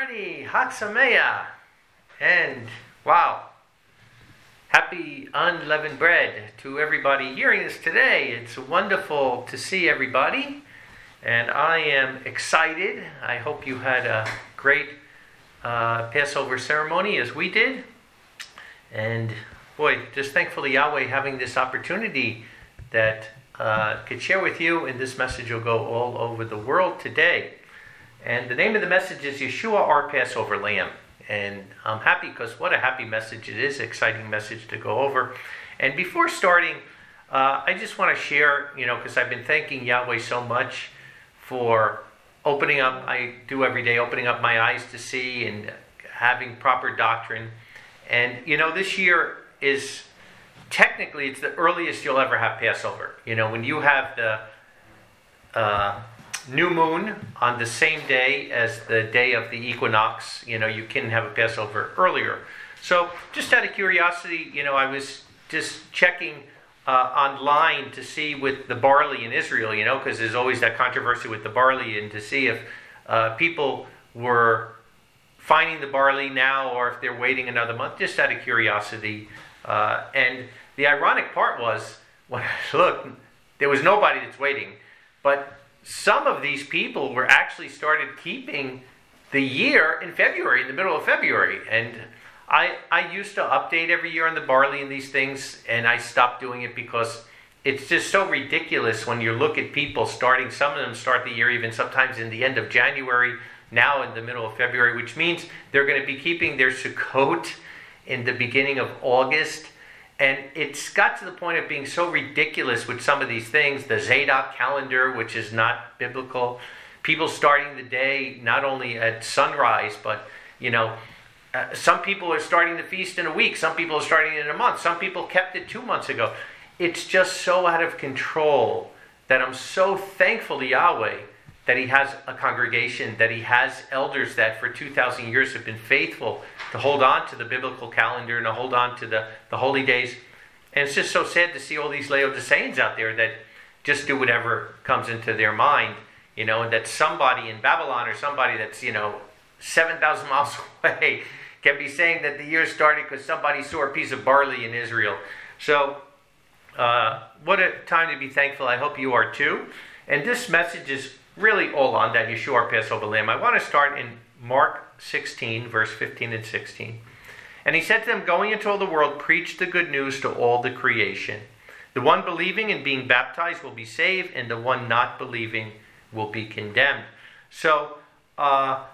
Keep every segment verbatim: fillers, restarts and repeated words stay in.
Alrighty, Hag Sameach, and wow, happy unleavened bread to everybody hearing this today. It's wonderful to see everybody, and I am excited. I hope you had a great uh, Passover ceremony as we did, and boy, just thankful to Yahweh having this opportunity that uh, could share with you, and this message will go all over the world today. And the name of the message is Yeshua, our Passover Lamb. And I'm happy because what a happy message it is, exciting message to go over. And before starting, uh, I just want to share, you know, because I've been thanking Yahweh so much for opening up, I do every day, opening up my eyes to see and having proper doctrine. And, you know, this year is, technically, it's the earliest you'll ever have Passover. You know, when you have the uh, new moon on the same day as the day of the equinox, you know, you can have a Passover earlier. So just out of curiosity, you know, I was just checking uh, online to see with the barley in Israel, you know, because there's always that controversy with the barley, and to see if uh, people were finding the barley now or if they're waiting another month, just out of curiosity. Uh, and the ironic part was, when I looked, there was nobody that's waiting, but some of these people were actually started keeping the year in February, in the middle of February. And I I used to update every year on the barley and these things, and I stopped doing it because it's just so ridiculous when you look at people starting, some of them start the year even sometimes in the end of January, now in the middle of February, which means they're going to be keeping their Sukkot in the beginning of August. And it's got to the point of being so ridiculous with some of these things. The Zadok calendar, which is not biblical. People starting the day not only at sunrise, but, you know, uh, some people are starting the feast in a week. Some people are starting it in a month. Some people kept it two months ago. It's just so out of control that I'm so thankful to Yahweh that He has a congregation, that He has elders that for two thousand years have been faithful to hold on to the biblical calendar and to hold on to the, the holy days. And it's just so sad to see all these Laodiceans out there that just do whatever comes into their mind, you know, and that somebody in Babylon or somebody that's, you know, seven thousand miles away can be saying that the year started because somebody saw a piece of barley in Israel. So, uh, what a time to be thankful. I hope you are too. And this message is really all on that Yeshua, our Passover Lamb. I want to start in Mark sixteen, verse fifteen and sixteen. And He said to them, going into all the world, preach the good news to all the creation. The one believing and being baptized will be saved, and the one not believing will be condemned. So, uh,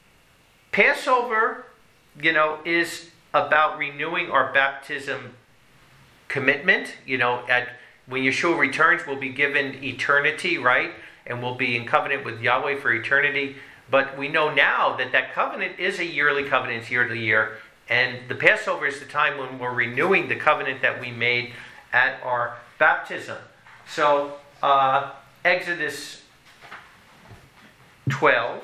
Passover, you know, is about renewing our baptism commitment. You know, at when Yeshua returns, we'll be given eternity, right? And we'll be in covenant with Yahweh for eternity. But we know now that that covenant is a yearly covenant, it's year to year. And the Passover is the time when we're renewing the covenant that we made at our baptism. So, uh, Exodus twelve,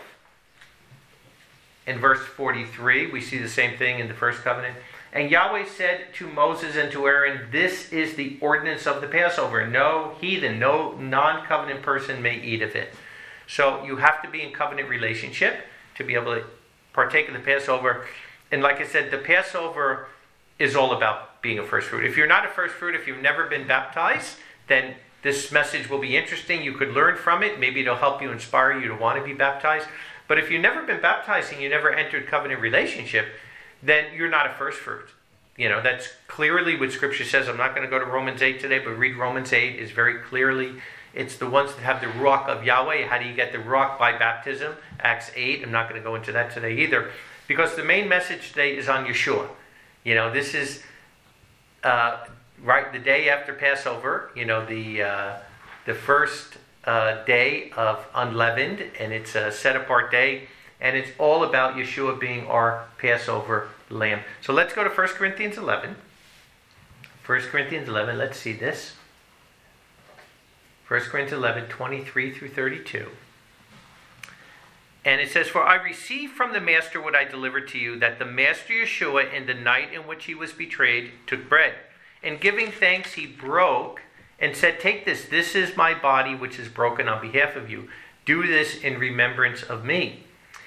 in verse forty-three, we see the same thing in the first covenant. And Yahweh said to Moses and to Aaron, this is the ordinance of the Passover. No heathen, no non-covenant person may eat of it. So you have to be in covenant relationship to be able to partake of the Passover. And like I said, the Passover is all about being a first fruit. If you're not a first fruit, if you've never been baptized, then this message will be interesting. You could learn from it. Maybe it'll help you, inspire you to want to be baptized. But if you've never been baptized and you never entered covenant relationship, then you're not a first fruit. You know, that's clearly what Scripture says. I'm not going to go to Romans eight today, but read Romans eight. Is very clearly, it's the ones that have the Ruach of Yahweh. How do you get the Ruach? By baptism. Acts eight. I'm not going to go into that today either, because the main message today is on Yeshua. You know, this is uh, right the day after Passover. You know, the uh, the first uh, day of unleavened, and it's a set apart day. And it's all about Yeshua being our Passover Lamb. So let's go to First Corinthians eleven. First Corinthians eleven, let's see this. First Corinthians eleven, twenty-three through thirty-two. And it says, for I received from the Master what I delivered to you, that the Master Yeshua, in the night in which He was betrayed, took bread. And giving thanks, He broke and said, take this, this is my body which is broken on behalf of you. Do this in remembrance of me.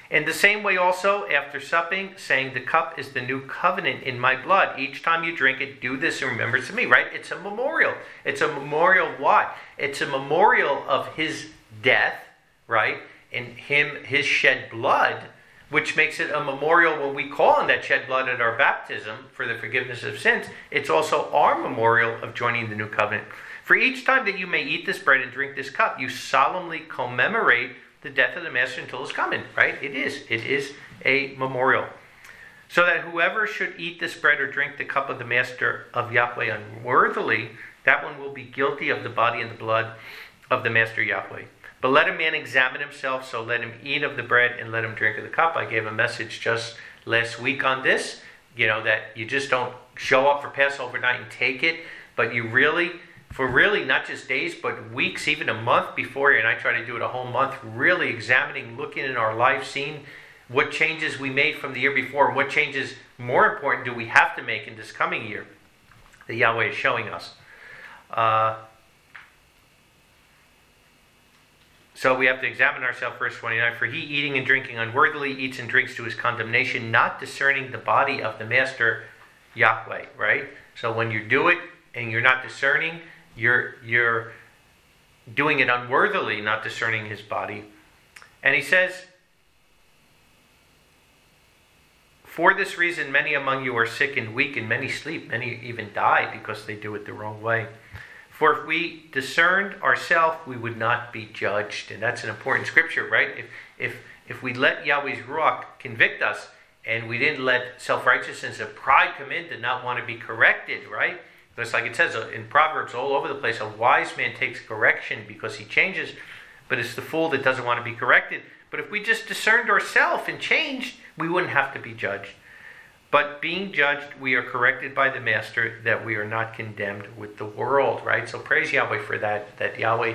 In the same way also, after supping, saying, the cup is the new covenant in my blood. Each time you drink it, do this in remembrance of me, right? It's a memorial. It's a memorial of what? It's a memorial of his death, right? And him, his shed blood, which makes it a memorial when we call on that shed blood at our baptism for the forgiveness of sins. It's also our memorial of joining the new covenant. For each time that you may eat this bread and drink this cup, you solemnly commemorate the death of the Master until his coming, right? It is. It is a memorial. So that whoever should eat this bread or drink the cup of the Master of Yahweh unworthily, that one will be guilty of the body and the blood of the Master Yahweh. But let a man examine himself, so let him eat of the bread and let him drink of the cup. I gave a message just last week on this, you know, that you just don't show up for Passover night and take it, but you really, for really not just days, but weeks, even a month before, and I try to do it a whole month, really examining, looking in our life, seeing what changes we made from the year before, and what changes, more important, do we have to make in this coming year that Yahweh is showing us. Uh, So we have to examine ourselves, verse twenty-nine. For he, eating and drinking unworthily, eats and drinks to his condemnation, not discerning the body of the Master Yahweh, right? So when you do it and you're not discerning, you're you're doing it unworthily, not discerning his body. And he says, for this reason many among you are sick and weak, and many sleep. Many even die because they do it the wrong way. For if we discerned ourselves, we would not be judged. And that's an important scripture, right? If if if we let Yahweh's Ruach convict us, and we didn't let self-righteousness and pride come in to not want to be corrected, right? Because like it says in Proverbs all over the place, a wise man takes correction because he changes, but it's the fool that doesn't want to be corrected. But if we just discerned ourselves and changed, we wouldn't have to be judged. But being judged, we are corrected by the Master, that we are not condemned with the world, right? So praise Yahweh for that, that Yahweh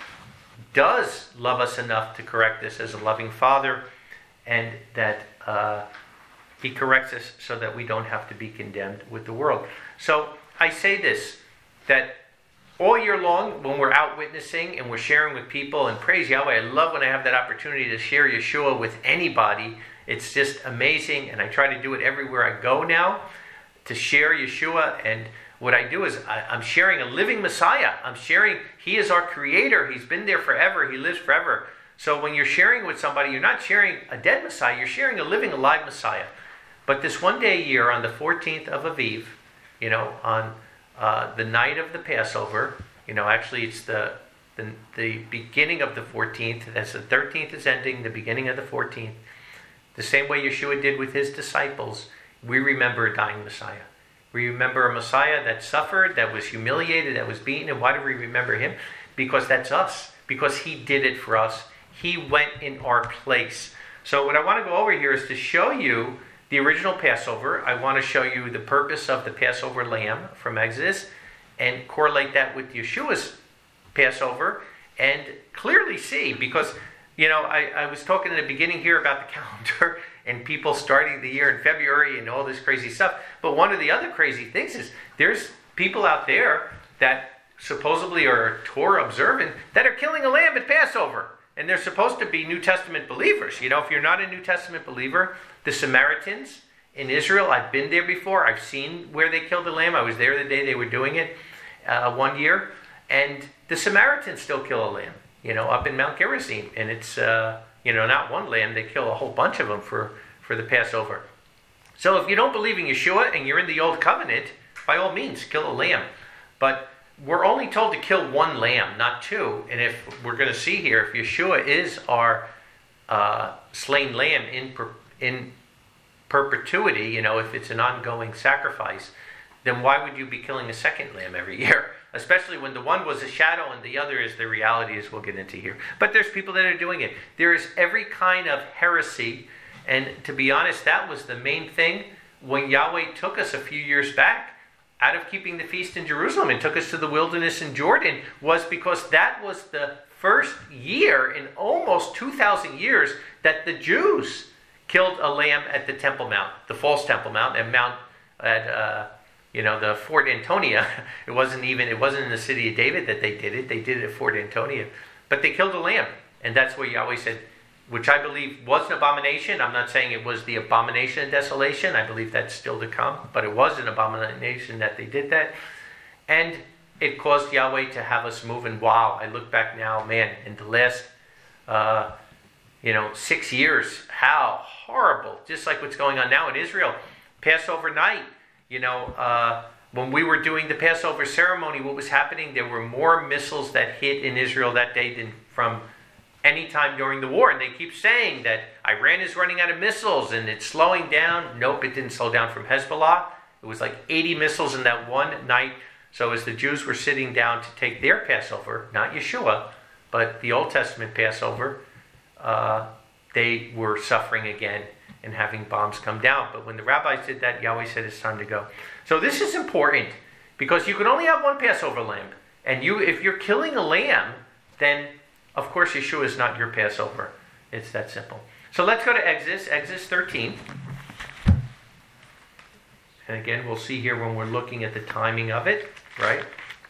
does love us enough to correct us as a loving Father, and that uh, he corrects us so that we don't have to be condemned with the world. So I say this, that all year long, when we're out witnessing and we're sharing with people, and praise Yahweh, I love when I have that opportunity to share Yeshua with anybody. It's just amazing, and I try to do it everywhere I go now, to share Yeshua. And what I do is I, I'm sharing a living Messiah. I'm sharing, he is our creator. He's been there forever. He lives forever. So when you're sharing with somebody, you're not sharing a dead Messiah. You're sharing a living, alive Messiah. But this one day a year, on the fourteenth of Aviv, you know, on uh, the night of the Passover, you know, actually it's the, the, the beginning of the fourteenth. As the thirteenth is ending, the beginning of the fourteenth. The same way Yeshua did with his disciples, we remember a dying Messiah. We remember a Messiah that suffered, that was humiliated, that was beaten. And why do we remember him? Because that's us. Because he did it for us. He went in our place. So what I want to go over here is to show you the original Passover. I want to show you the purpose of the Passover lamb from Exodus, and correlate that with Yeshua's Passover, and clearly see, because You know, I, I was talking in the beginning here about the calendar and people starting the year in February and all this crazy stuff. But one of the other crazy things is there's people out there that supposedly are Torah observant that are killing a lamb at Passover. And they're supposed to be New Testament believers. You know, if you're not a New Testament believer, the Samaritans in Israel, I've been there before. I've seen where they killed the lamb. I was there the day they were doing it uh, one year. And the Samaritans still kill a lamb. You know, up in Mount Gerizim. And it's, uh, you know, not one lamb. They kill a whole bunch of them for, for the Passover. So if you don't believe in Yeshua and you're in the Old Covenant, by all means, kill a lamb. But we're only told to kill one lamb, not two. And if we're going to see here, if Yeshua is our uh, slain lamb in per, in perpetuity, you know, if it's an ongoing sacrifice, then why would you be killing a second lamb every year? Especially when the one was a shadow and the other is the reality, as we'll get into here. But there's people that are doing it. There is every kind of heresy. And to be honest, that was the main thing when Yahweh took us a few years back out of keeping the feast in Jerusalem and took us to the wilderness in Jordan, was because that was the first year in almost two thousand years that the Jews killed a lamb at the Temple Mount, the false Temple Mount, and Mount at uh, you know the Fort Antonia. It wasn't even it wasn't in the city of David that they did it. They did it at Fort Antonia, but they killed a lamb, and that's where Yahweh said, which I believe was an abomination. I'm not saying it was the abomination of desolation. I believe that's still to come. But it was an abomination that they did that. And it caused Yahweh to have us move. And wow, I look back now, man, in the last, uh, you know, six years, how horrible. Just like what's going on now in Israel. Passover night, you know, uh, when we were doing the Passover ceremony, what was happening? There were more missiles that hit in Israel that day than from any time during the war. And they keep saying that Iran is running out of missiles and it's slowing down. Nope, it didn't slow down from Hezbollah. It was like eighty missiles in that one night. So as the Jews were sitting down to take their Passover, not Yeshua, but the Old Testament Passover, uh, they were suffering again and having bombs come down. But when the rabbis did that, Yahweh said it's time to go. So this is important because you can only have one Passover lamb. And you, if you're killing a lamb, then of course Yeshua is not your Passover. It's that simple. So let's go to Exodus, Exodus thirteen. And again, we'll see here when we're looking at the timing of it, right?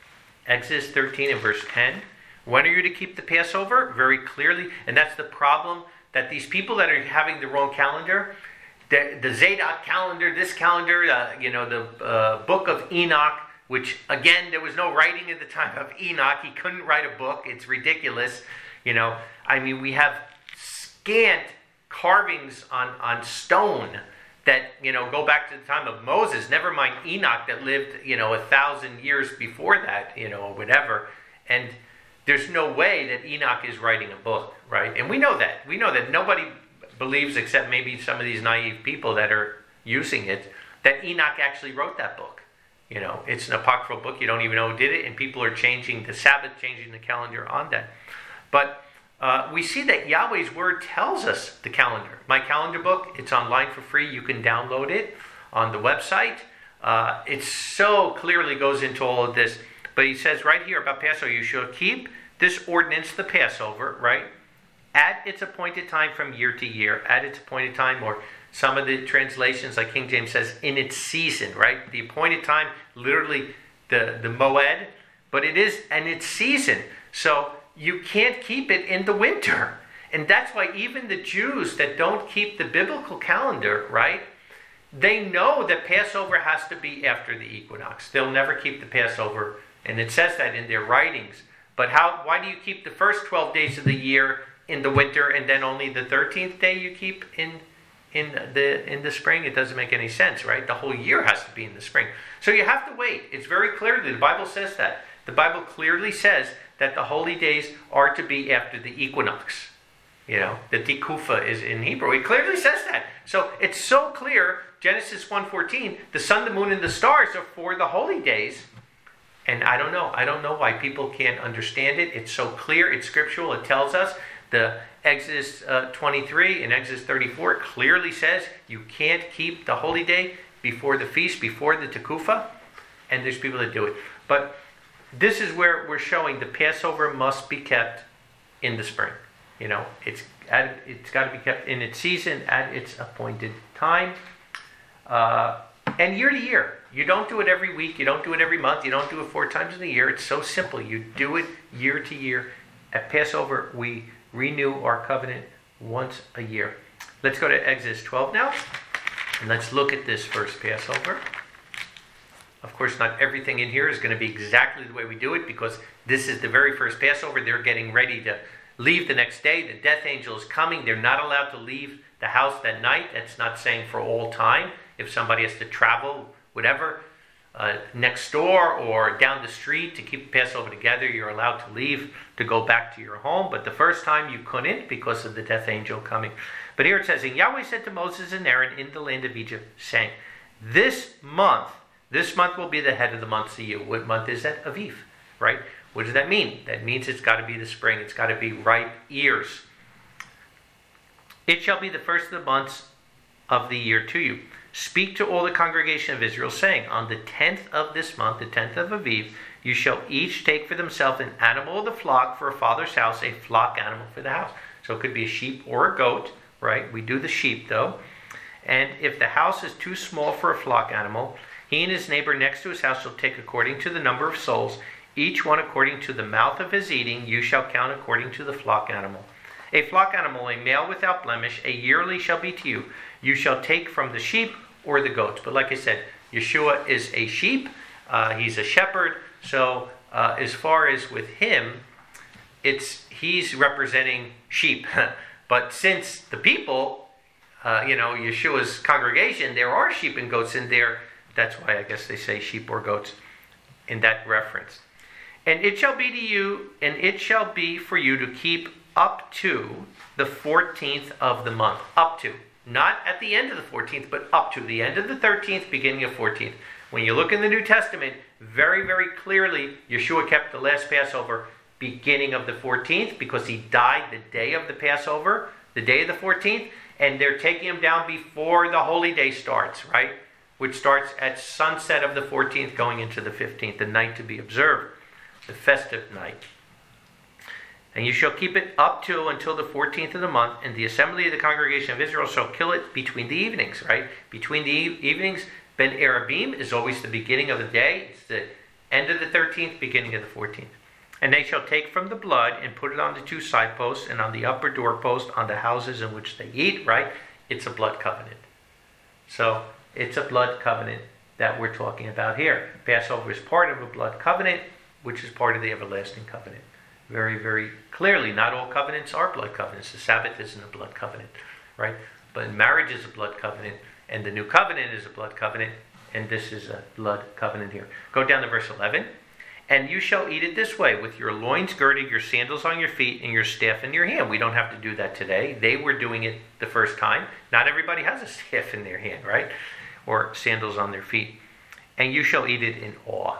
Exodus thirteen and verse ten. When are you to keep the Passover? Very clearly. And that's the problem, that these people that are having the wrong calendar, the, the Zadok calendar, this calendar, uh, you know, the uh, book of Enoch, which, again, there was no writing at the time of Enoch. He couldn't write a book. It's ridiculous. You know, I mean, we have scant carvings on, on stone that, you know, go back to the time of Moses. Never mind Enoch that lived, you know, a thousand years before that, you know, or whatever. And there's no way that Enoch is writing a book, right? And we know that. We know that nobody believes, except maybe some of these naive people that are using it, that Enoch actually wrote that book. You know, it's an apocryphal book. You don't even know who did it. And people are changing the Sabbath, changing the calendar on that. But uh, we see that Yahweh's word tells us the calendar. My calendar book, it's online for free. You can download it on the website. Uh, it so clearly goes into all of this. But he says right here about Passover, you shall keep this ordinance, the Passover, right, at its appointed time from year to year, at its appointed time, or some of the translations, like King James says, in its season, right? The appointed time, literally the, the moed, but it is in its season. So you can't keep it in the winter. And that's why even the Jews that don't keep the biblical calendar, right, they know that Passover has to be after the equinox. They'll never keep the Passover, and it says that in their writings. But how? Why do you keep the first twelve days of the year in the winter and then only the thirteenth day you keep in in the in the spring? It doesn't make any sense, right? The whole year has to be in the spring. So you have to wait. It's very clearly, the Bible says that. The Bible clearly says that the holy days are to be after the equinox. You know, the tikufa is in Hebrew. It clearly says that. So it's so clear, Genesis one fourteen, the sun, the moon, and the stars are for the holy days. And I don't know. I don't know why people can't understand it. It's so clear. It's scriptural. It tells us. The Exodus uh, twenty-three and Exodus thirty-four clearly says you can't keep the holy day before the feast, before the tekufa. And there's people that do it. But this is where we're showing the Passover must be kept in the spring. You know, it's at, it's got to be kept in its season at its appointed time. Uh, and year to year. You don't do it every week. You don't do it every month. You don't do it four times in a year. It's so simple. You do it year to year. At Passover, we renew our covenant once a year. Let's go to Exodus twelve now. And let's look at this first Passover. Of course, not everything in here is going to be exactly the way we do it, because this is the very first Passover. They're getting ready to leave the next day. The death angel is coming. They're not allowed to leave the house that night. That's not saying for all time. If somebody has to travel, whatever, uh, next door or down the street to keep Passover together, you're allowed to leave to go back to your home. But the first time you couldn't because of the death angel coming. But here it says, and Yahweh said to Moses and Aaron in the land of Egypt, saying, this month, this month will be the head of the months to you. What month is that? Aviv, right? What does that mean? That means it's got to be the spring. It's got to be ripe ears. It shall be the first of the months of the year to you. Speak to all the congregation of Israel, saying, on the tenth of this month, the tenth of Aviv, you shall each take for themselves an animal of the flock for a father's house, a flock animal for the house. So it could be a sheep or a goat, right? We do the sheep, though. And if the house is too small for a flock animal, he and his neighbor next to his house shall take according to the number of souls, each one according to the mouth of his eating. You shall count according to the flock animal. A flock animal, a male without blemish, a yearly shall be to you. You shall take from the sheep or the goats. But like I said, Yeshua is a sheep. Uh, he's a shepherd. So uh, as far as with him, it's he's representing sheep. But since the people, uh, you know, Yeshua's congregation, there are sheep and goats in there. That's why I guess they say sheep or goats in that reference. And it shall be to you, and it shall be for you to keep up to the fourteenth of the month. Up to. Not at the end of the fourteenth, but up to the end of the thirteenth, beginning of fourteenth. When you look in the New Testament, very, very clearly, Yeshua kept the last Passover beginning of the fourteenth, because he died the day of the Passover, the day of the fourteenth, and they're taking him down before the holy day starts, right? Which starts at sunset of the fourteenth, going into the fifteenth, the night to be observed, the festive night. And you shall keep it up to until the fourteenth of the month, and the assembly of the congregation of Israel shall kill it between the evenings, right? Between the e- evenings, Ben Arabim is always the beginning of the day. It's the end of the thirteenth, beginning of the fourteenth. And they shall take from the blood and put it on the two side posts and on the upper doorpost on the houses in which they eat, right? It's a blood covenant. So it's a blood covenant that we're talking about here. Passover is part of a blood covenant, which is part of the everlasting covenant. Very, very clearly, not all covenants are blood covenants. The Sabbath isn't a blood covenant, right? But marriage is a blood covenant, and the new covenant is a blood covenant, and this is a blood covenant here. Go down to verse eleven. And you shall eat it this way, with your loins girded, your sandals on your feet, and your staff in your hand. We don't have to do that today. They were doing it the first time. Not everybody has a staff in their hand, right? Or sandals on their feet. And you shall eat it in awe.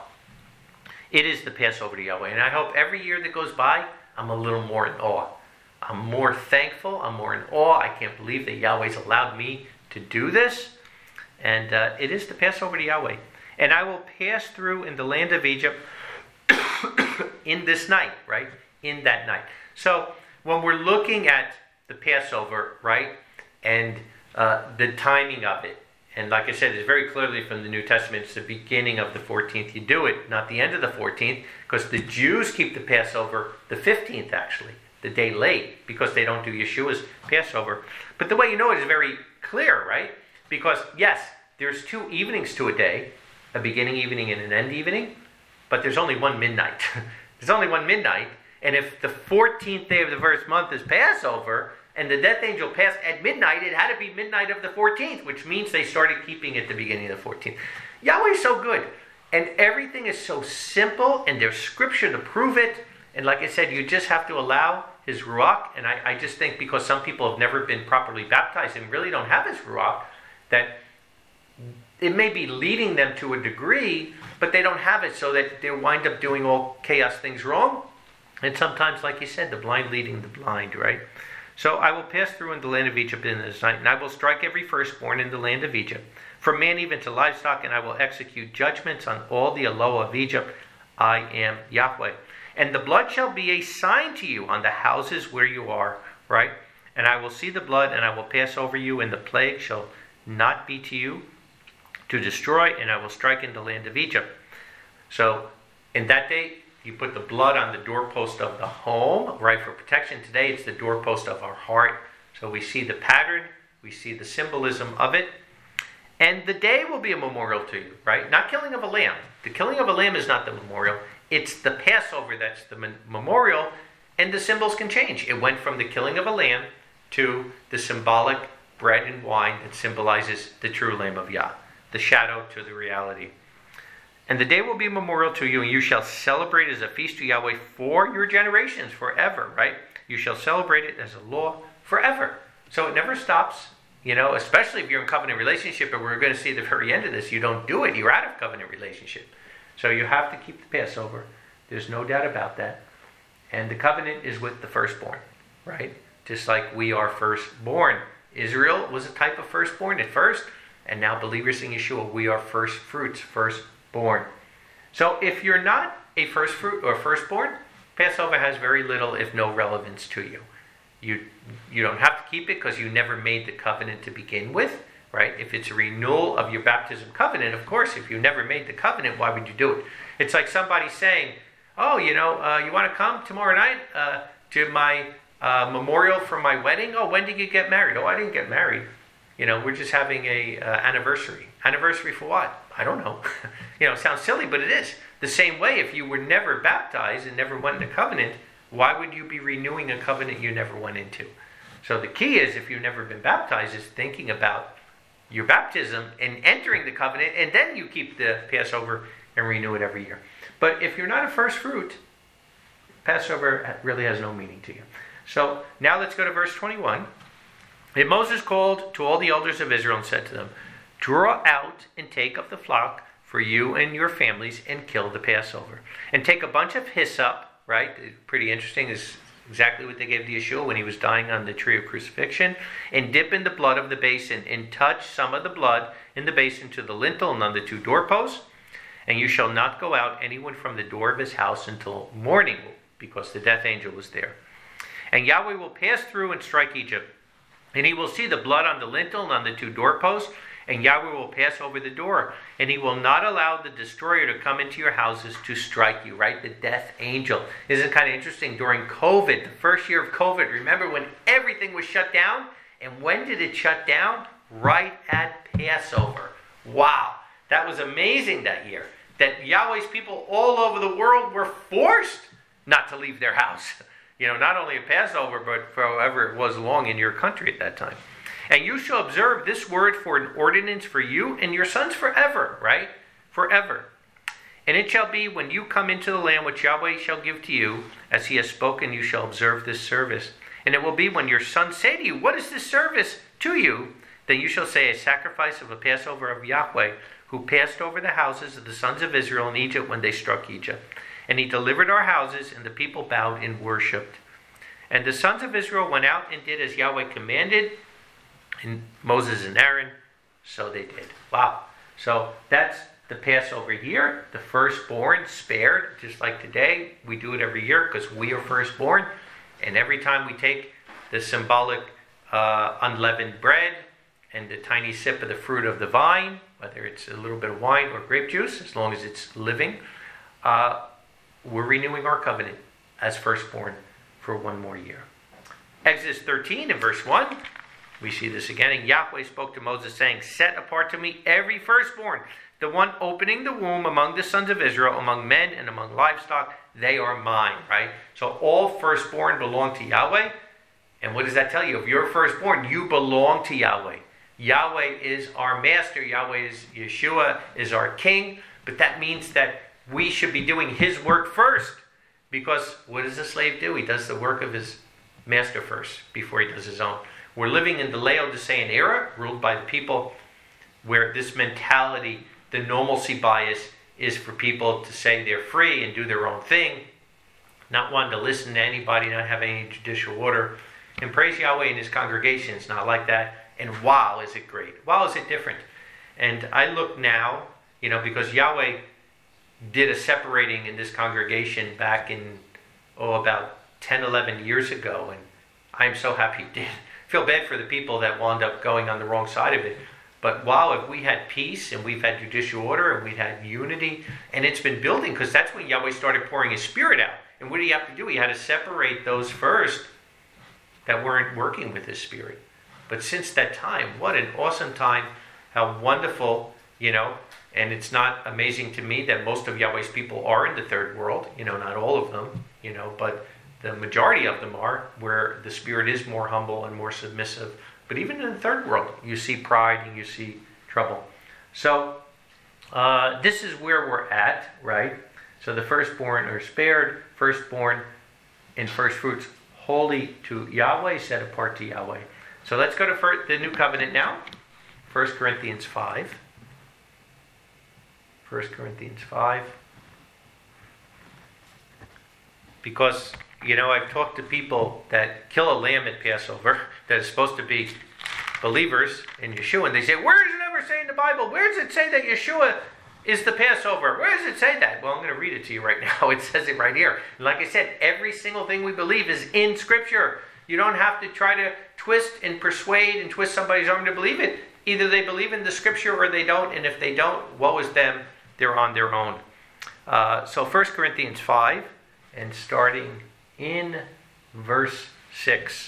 It is the Passover to Yahweh. And I hope every year that goes by, I'm a little more in awe. I'm more thankful. I'm more in awe. I can't believe that Yahweh's allowed me to do this. And uh, it is the Passover to Yahweh. And I will pass through in the land of Egypt in this night, right? In that night. So when we're looking at the Passover, right, and uh, the timing of it, and like I said, it's very clearly from the New Testament, it's the beginning of the fourteenth. You do it, not the end of the fourteenth, because the Jews keep the Passover the fifteenth, actually, the day late, because they don't do Yeshua's Passover. But the way you know it is very clear, right? Because, yes, there's two evenings to a day, a beginning evening and an end evening, but there's only one midnight. There's only one midnight, and if the fourteenth day of the first month is Passover, and the death angel passed at midnight, it had to be midnight of the fourteenth, which means they started keeping it the beginning of the fourteenth. Yahweh is so good, and everything is so simple, and there's scripture to prove it, and like I said, you just have to allow his Ruach, and I, I just think because some people have never been properly baptized and really don't have his Ruach, that it may be leading them to a degree, but they don't have it, so that they wind up doing all chaos things wrong. And sometimes, like you said, the blind leading the blind, right? So I will pass through in the land of Egypt in this night, and I will strike every firstborn in the land of Egypt, from man even to livestock, and I will execute judgments on all the Aloha of Egypt. I am Yahweh. And the blood shall be a sign to you on the houses where you are, right? And I will see the blood, and I will pass over you, and the plague shall not be to you to destroy, and I will strike in the land of Egypt. So in that day, you put the blood on the doorpost of the home, right, for protection. Today, it's the doorpost of our heart. So we see the pattern, we see the symbolism of it. And the day will be a memorial to you, right? Not killing of a lamb. The killing of a lamb is not the memorial. It's the Passover that's the memorial, and the symbols can change. It went from the killing of a lamb to the symbolic bread and wine that symbolizes the true Lamb of Yah, the shadow to the reality. And the day will be a memorial to you, and you shall celebrate as a feast to Yahweh for your generations, forever, right? You shall celebrate it as a law forever. So it never stops, you know, especially if you're in covenant relationship, and we're going to see the very end of this. You don't do it, you're out of covenant relationship. So you have to keep the Passover. There's no doubt about that. And the covenant is with the firstborn, right? Just like we are firstborn. Israel was a type of firstborn at first, and now believers in Yeshua, we are first fruits, firstborn. So if you're not a first fruit or firstborn, Passover has very little, if no, relevance to you. You you don't have to keep it because you never made the covenant to begin with, right? If it's a renewal of your baptism covenant, of course, if you never made the covenant, why would you do it? It's like somebody saying, oh, you know, uh, you want to come tomorrow night uh, to my uh, memorial from my wedding. Oh, when did you get married? Oh, I didn't get married. You know, we're just having a uh, anniversary. Anniversary for what? I don't know. You know, it sounds silly, but it is. The same way, if you were never baptized and never went into covenant, why would you be renewing a covenant you never went into? So the key is, if you've never been baptized, is thinking about your baptism and entering the covenant, and then you keep the Passover and renew it every year. But if you're not a first fruit, Passover really has no meaning to you. So now let's go to verse twenty-one. And Moses called to all the elders of Israel and said to them, draw out and take of the flock for you and your families and kill the Passover. And take a bunch of hyssop, right? Pretty interesting. This is exactly what they gave to Yeshua when he was dying on the tree of crucifixion. And dip in the blood of the basin and touch some of the blood in the basin to the lintel and on the two doorposts. And you shall not go out anyone from the door of his house until morning, because the death angel was there. And Yahweh will pass through and strike Egypt. And he will see the blood on the lintel and on the two doorposts, and Yahweh will pass over the door. And he will not allow the destroyer to come into your houses to strike you, right? The death angel. Isn't it kind of interesting? During COVID, the first year of COVID, remember when everything was shut down? And when did it shut down? Right at Passover. Wow. That was amazing that year. That Yahweh's people all over the world were forced not to leave their house. You know, not only at Passover, but for however it was long in your country at that time. And you shall observe this word for an ordinance for you and your sons forever, right? Forever. And it shall be when you come into the land which Yahweh shall give to you, as he has spoken, you shall observe this service. And it will be when your sons say to you, what is this service to you? Then you shall say, a sacrifice of a Passover of Yahweh, who passed over the houses of the sons of Israel in Egypt when they struck Egypt. And he delivered our houses, and the people bowed and worshipped. And the sons of Israel went out and did as Yahweh commanded, and Moses and Aaron, so they did. Wow. So that's the Passover here, the firstborn spared, just like today. We do it every year because we are firstborn. And every time we take the symbolic uh, unleavened bread and the tiny sip of the fruit of the vine, whether it's a little bit of wine or grape juice, as long as it's living, uh, we're renewing our covenant as firstborn for one more year. Exodus thirteen and verse one, we see this again. And Yahweh spoke to Moses, saying, set apart to me every firstborn, the one opening the womb among the sons of Israel, among men and among livestock, they are mine, right? So all firstborn belong to Yahweh. And what does that tell you? If you're firstborn, you belong to Yahweh. Yahweh is our master. Yahweh is Yeshua, is our king. But that means that we should be doing his work first. Because what does a slave do? He does the work of his master first before he does his own. We're living in the Laodicean era, ruled by the people, where this mentality, the normalcy bias, is for people to say they're free and do their own thing, not wanting to listen to anybody, not having any judicial order. And praise Yahweh in his congregation, it's not like that. And wow, is it great. Wow, is it different. And I look now, you know, because Yahweh did a separating in this congregation back in, oh, about ten, eleven years ago. And I'm so happy he did. I feel bad for the people that wound up going on the wrong side of it. But wow, if we had peace and we've had judicial order and we've had unity, and it's been building, because that's when Yahweh started pouring his spirit out. And what did he have to do? He had to separate those first that weren't working with his spirit. But since that time, what an awesome time. How wonderful, you know. And it's not amazing to me that most of Yahweh's people are in the third world. You know, not all of them, you know, but the majority of them are, where the spirit is more humble and more submissive. But even in the third world, you see pride and you see trouble. So uh, this is where we're at, right? So the firstborn are spared, firstborn and first fruits, holy to Yahweh, set apart to Yahweh. So let's go to first, the New Covenant now. First Corinthians five. First Corinthians five. Because, you know, I've talked to people that kill a lamb at Passover that is supposed to be believers in Yeshua, and they say, where does it ever say in the Bible? Where does it say that Yeshua is the Passover? Where does it say that? Well, I'm going to read it to you right now. It says it right here. And like I said, every single thing we believe is in Scripture. You don't have to try to twist and persuade and twist somebody's arm to believe it. Either they believe in the Scripture or they don't, and if they don't, woe is them. They're on their own. Uh, so First Corinthians five, and starting in verse six.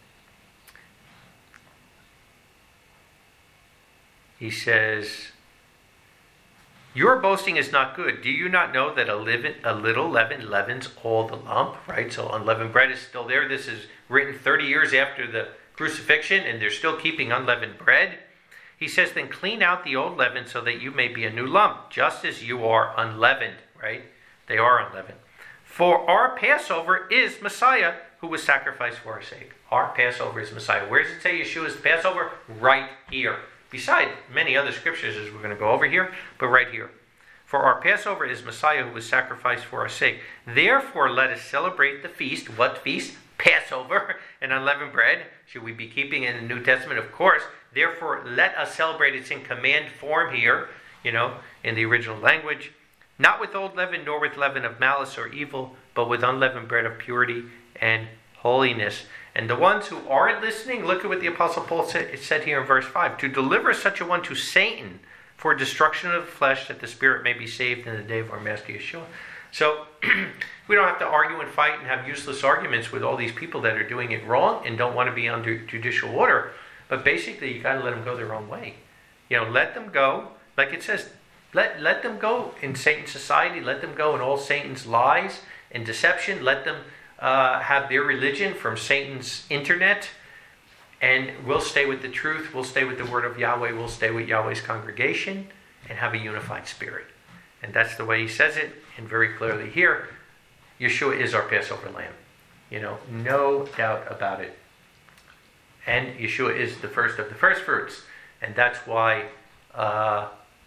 He says, your boasting is not good. Do you not know that a, leaven, a little leaven leavens all the lump? Right? So unleavened bread is still there. This is written thirty years after the crucifixion, and they're still keeping unleavened bread. He says, then clean out the old leaven so that you may be a new lump, just as you are unleavened. Right? They are unleavened. For our Passover is Messiah, who was sacrificed for our sake. Our Passover is Messiah. Where does it say Yeshua is the Passover? Right here. Beside many other scriptures, as we're going to go over here, but right here. For our Passover is Messiah, who was sacrificed for our sake. Therefore, let us celebrate the feast. What feast? Passover and unleavened bread. Should we be keeping in the New Testament? Of course. Therefore, let us celebrate. It's in command form here, you know, in the original language. Not with old leaven, nor with leaven of malice or evil, but with unleavened bread of purity and holiness. And the ones who aren't listening, look at what the Apostle Paul said, it said here in verse five. To deliver such a one to Satan for destruction of the flesh, that the spirit may be saved in the day of our Master Yeshua. So we don't have to argue and fight and have useless arguments with all these people that are doing it wrong and don't want to be under judicial order. But basically, you got to let them go their own way. You know, let them go. Like it says, let, let them go in Satan's society. Let them go in all Satan's lies and deception. Let them Uh, have their religion from Satan's internet, and we'll stay with the truth, we'll stay with the word of Yahweh, we'll stay with Yahweh's congregation, and have a unified spirit. And that's the way he says it, and very clearly here, Yeshua is our Passover lamb. You know, no doubt about it. And Yeshua is the first of the first fruits, and that's why uh,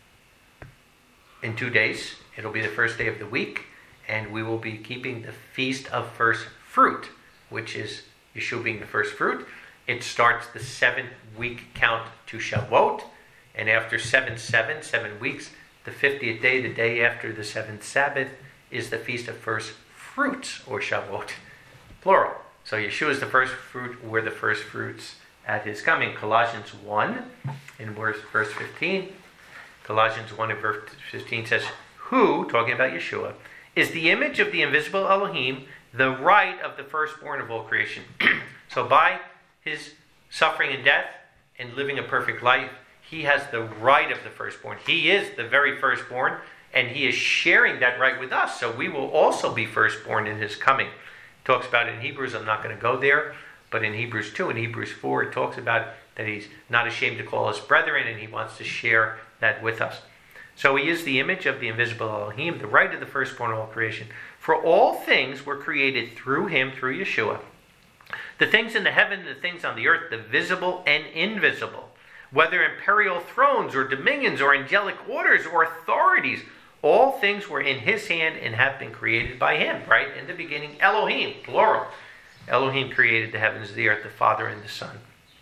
in two days, it'll be the first day of the week, and we will be keeping the Feast of First Fruit, which is Yeshua being the first fruit. It starts the seventh week count to Shavuot, and after seven, seven, seven weeks, the fiftieth day, the day after the seventh Sabbath, is the Feast of First Fruits, or Shavuot, plural. So Yeshua is the first fruit, we're the first fruits at his coming. Colossians one, in verse, verse fifteen, Colossians one and verse fifteen says, who, talking about Yeshua, is the image of the invisible Elohim, the right of the firstborn of all creation. So by his suffering and death and living a perfect life, he has the right of the firstborn. He is the very firstborn, and he is sharing that right with us. So we will also be firstborn in his coming. It talks about it in Hebrews. I'm not going to go there, but in Hebrews two and Hebrews four, it talks about that he's not ashamed to call us brethren, and he wants to share that with us. So he is the image of the invisible Elohim, the right of the firstborn of all creation. For all things were created through him, through Yeshua. The things in the heaven and the things on the earth, the visible and invisible, whether imperial thrones or dominions or angelic orders or authorities, all things were in his hand and have been created by him. Right? In the beginning, Elohim, plural. Elohim created the heavens, the earth, the Father and the Son.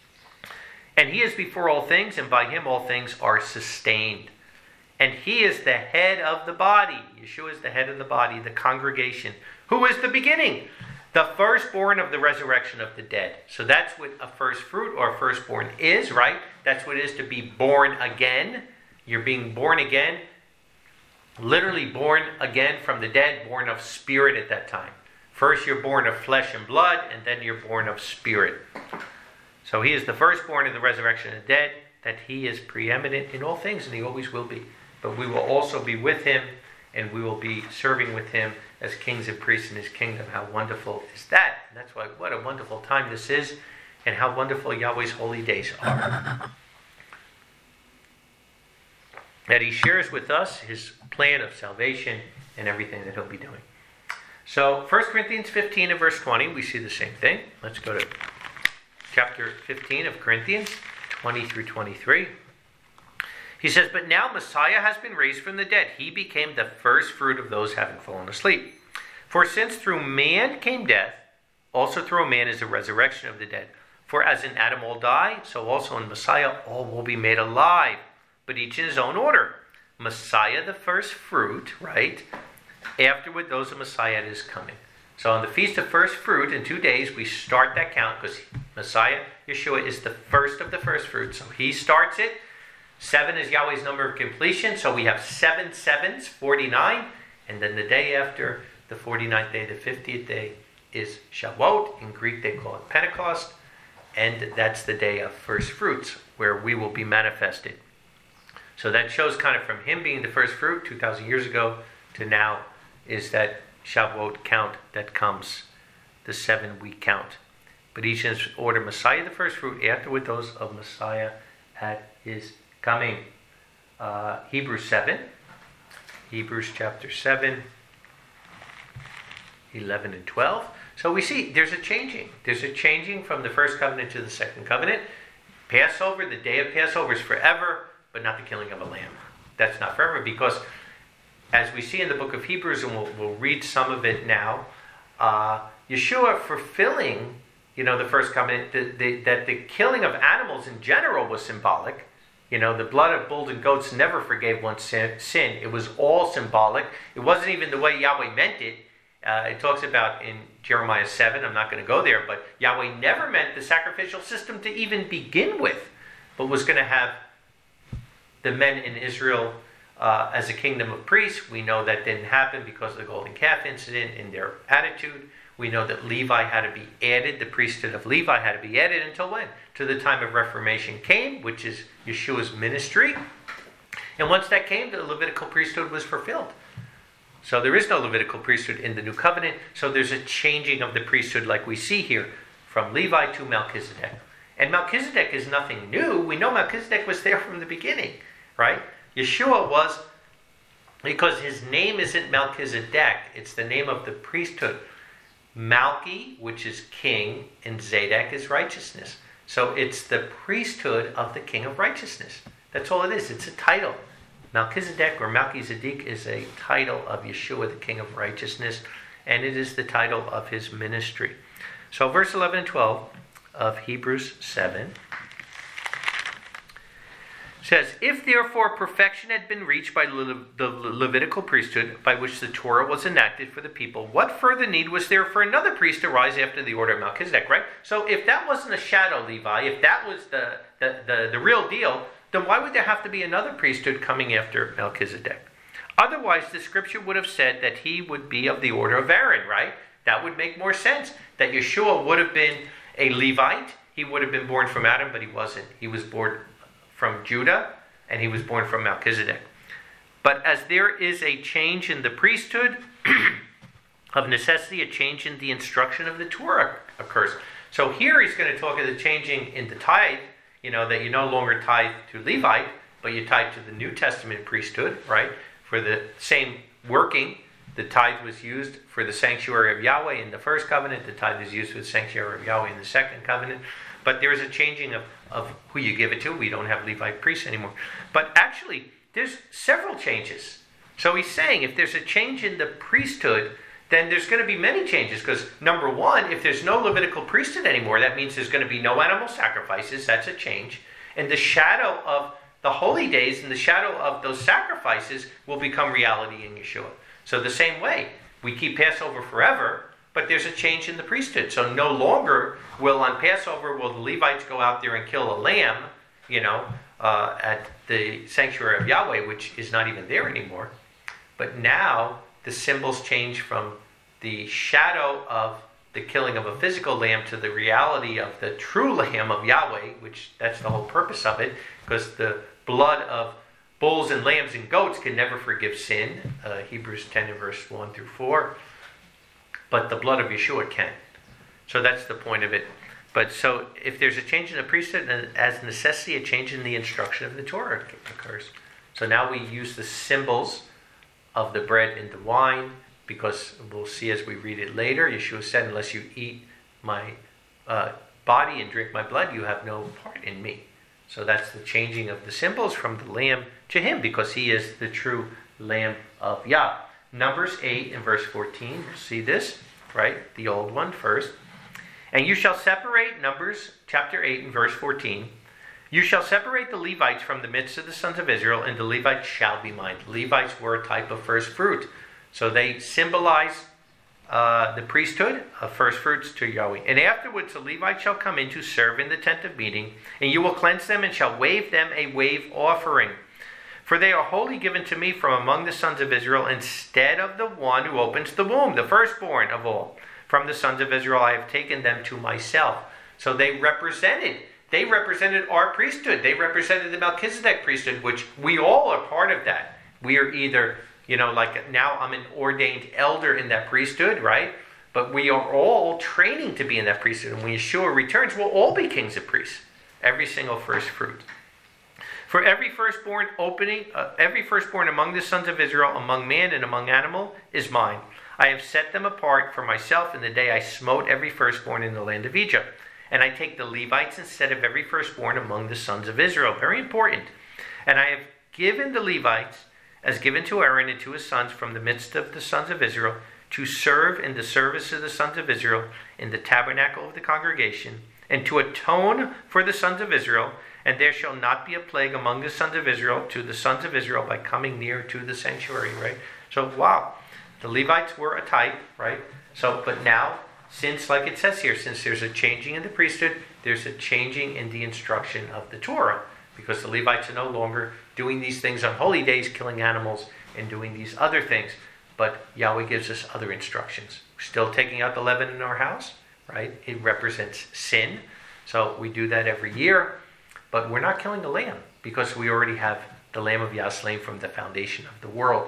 And he is before all things, and by him all things are sustained. And he is the head of the body. Yeshua is the head of the body, the congregation. Who is the beginning? The firstborn of the resurrection of the dead. So that's what a first fruit or a firstborn is, right? That's what it is to be born again. You're being born again. Literally born again from the dead, born of spirit at that time. First you're born of flesh and blood, and then you're born of spirit. So he is the firstborn of the resurrection of the dead, that he is preeminent in all things, and he always will be. But we will also be with him, and we will be serving with him as kings and priests in his kingdom. How wonderful is that? And that's why, what a wonderful time this is, and how wonderful Yahweh's holy days are. That he shares with us his plan of salvation and everything that he'll be doing. So, First Corinthians fifteen and verse twenty, we see the same thing. Let's go to chapter fifteen of Corinthians, twenty through twenty-three. He says, but now Messiah has been raised from the dead. He became the first fruit of those having fallen asleep. For since through man came death, also through a man is the resurrection of the dead. For as in Adam all die, so also in Messiah all will be made alive, but each in his own order. Messiah the first fruit, right? Afterward, those of Messiah is coming. So on the Feast of First Fruit, in two days, we start that count because Messiah, Yeshua, is the first of the first fruit. So he starts it. Seven is Yahweh's number of completion. So we have seven sevens, forty-nine. And then the day after, the forty-ninth day, the fiftieth day, is Shavuot. In Greek they call it Pentecost. And that's the day of first fruits, where we will be manifested. So that shows kind of from him being the first fruit two thousand years ago to now is that Shavuot count that comes, the seven-week count. But each in order, Messiah the first fruit, afterward those of Messiah at his coming. Uh, Hebrews seven, Hebrews chapter seven, eleven and twelve. So we see there's a changing. There's a changing from the first covenant to the second covenant. Passover, the day of Passover is forever, but not the killing of a lamb. That's not forever, because as we see in the book of Hebrews, and we'll, we'll read some of it now, uh, Yeshua fulfilling, you know, the first covenant, the, the, that the killing of animals in general was symbolic. You know, the blood of bulls and goats never forgave one sin. sin. It was all symbolic. It wasn't even the way Yahweh meant it. Uh, it talks about in Jeremiah seven, I'm not going to go there, but Yahweh never meant the sacrificial system to even begin with, but was going to have the men in Israel uh, as a kingdom of priests. We know that didn't happen because of the golden calf incident in their attitude. We know that Levi had to be added, the priesthood of Levi had to be added until when? To the time of Reformation came, which is Yeshua's ministry. And once that came, the Levitical priesthood was fulfilled. So there is no Levitical priesthood in the New Covenant. So there's a changing of the priesthood like we see here from Levi to Melchizedek. And Melchizedek is nothing new. We know Melchizedek was there from the beginning, right? Yeshua was, because his name isn't Melchizedek, it's the name of the priesthood. Malchi, which is king, and Zedek is righteousness. So it's the priesthood of the king of righteousness. That's all it is. It's a title. Melchizedek or Melchizedek is a title of Yeshua, the King of Righteousness, and it is the title of his ministry. So verse eleven and twelve of Hebrews seven says, "If therefore perfection had been reached by Le- the Levitical priesthood, by which the Torah was enacted for the people, what further need was there for another priest to rise after the order of Melchizedek?" Right? So if that wasn't a shadow, Levi, if that was the the, the, the real deal, then why would there have to be another priesthood coming after Melchizedek? Otherwise, the scripture would have said that he would be of the order of Aaron, right? That would make more sense. That Yeshua would have been a Levite. He would have been born from Adam, but he wasn't. He was born from Judah, and he was born from Melchizedek. But as there is a change in the priesthood, of necessity, a change in the instruction of the Torah occurs. So here he's going to talk of the changing in the tithe, you know, that you no longer tithe to Levite, but you tithe to the New Testament priesthood, right? For the same working, the tithe was used for the sanctuary of Yahweh in the first covenant. The tithe is used for the sanctuary of Yahweh in the second covenant. But there is a changing of, of who you give it to. We don't have Levite priests anymore. But actually, there's several changes. So he's saying if there's a change in the priesthood, then there's going to be many changes. Because number one, if there's no Levitical priesthood anymore, that means there's going to be no animal sacrifices. That's a change. And the shadow of the holy days and the shadow of those sacrifices will become reality in Yeshua. So the same way, we keep Passover forever, but there's a change in the priesthood. So no longer will on Passover will the Levites go out there and kill a lamb, you know, uh, at the sanctuary of Yahweh, which is not even there anymore. But now the symbols change from the shadow of the killing of a physical lamb to the reality of the true lamb of Yahweh, which that's the whole purpose of it, because the blood of bulls and lambs and goats can never forgive sin, uh, Hebrews ten and verse one through four, but the blood of Yeshua can. So that's the point of it. But so if there's a change in the priesthood, as necessity, a change in the instruction of the Torah occurs. So now we use the symbols of the bread and the wine, because we'll see as we read it later, Yeshua said, unless you eat my uh, body and drink my blood, you have no part in me. So that's the changing of the symbols from the lamb to him, because he is the true Lamb of Yah. Numbers eight and verse fourteen, see this, right? The old one first. And you shall separate, Numbers chapter eight and verse fourteen, you shall separate the Levites from the midst of the sons of Israel, and the Levites shall be mine. The Levites were a type of first fruit. So they symbolize uh, the priesthood of first fruits to Yahweh. And afterwards the Levites shall come in to serve in the tent of meeting, and you will cleanse them and shall wave them a wave offering. For they are wholly given to me from among the sons of Israel, instead of the one who opens the womb, the firstborn of all. from the sons of Israel, I have taken them to myself. So they represented, they represented our priesthood. They represented the Melchizedek priesthood, which we all are part of that. We are either, you know, like now I'm an ordained elder in that priesthood, right? But we are all training to be in that priesthood. And when Yeshua returns, we'll all be kings and priests. Every single first fruit. For every firstborn opening, uh, every firstborn among the sons of Israel, among man and among animal, is mine. I have set them apart for myself in the day I smote every firstborn in the land of Egypt. And I take the Levites instead of every firstborn among the sons of Israel. Very important. And I have given the Levites, as given to Aaron and to his sons from the midst of the sons of Israel, to serve in the service of the sons of Israel in the tabernacle of the congregation, and to atone for the sons of Israel. And there shall not be a plague among the sons of Israel to the sons of Israel by coming near to the sanctuary, right? So, wow. The Levites were a type, right? So, but now, since, like it says here, since there's a changing in the priesthood, there's a changing in the instruction of the Torah. Because the Levites are no longer doing these things on holy days, killing animals, and doing these other things. But Yahweh gives us other instructions. We're still taking out the leaven in our house, right? It represents sin. So we do that every year. But we're not killing the lamb because we already have the Lamb of Yah slain from the foundation of the world.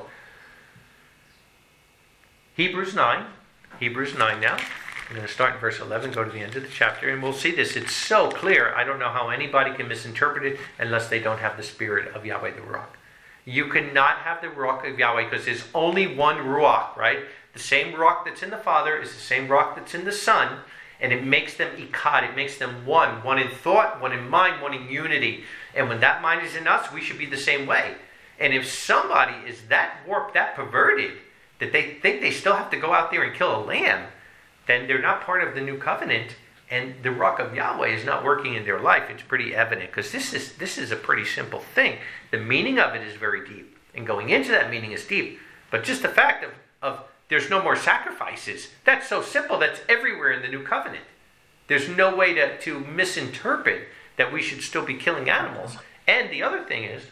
Hebrews nine. Hebrews nine now. I'm going to start in verse eleven, go to the end of the chapter, and we'll see this. It's so clear. I don't know how anybody can misinterpret it unless they don't have the spirit of Yahweh the Ruach. You cannot have the Ruach of Yahweh because there's only one Ruach, right? The same Ruach that's in the Father is the same Ruach that's in the Son. And it makes them ikad, it makes them one. One in thought, one in mind, one in unity. And when that mind is in us, we should be the same way. And if somebody is that warped, that perverted, that they think they still have to go out there and kill a lamb, then they're not part of the new covenant. And the Ruach of Yahweh is not working in their life. It's pretty evident. Because this is, this is a pretty simple thing. The meaning of it is very deep. And going into that meaning is deep. But just the fact of... of there's no more sacrifices. That's so simple. That's everywhere in the new covenant. There's no way to, to misinterpret that we should still be killing animals. And the other thing is,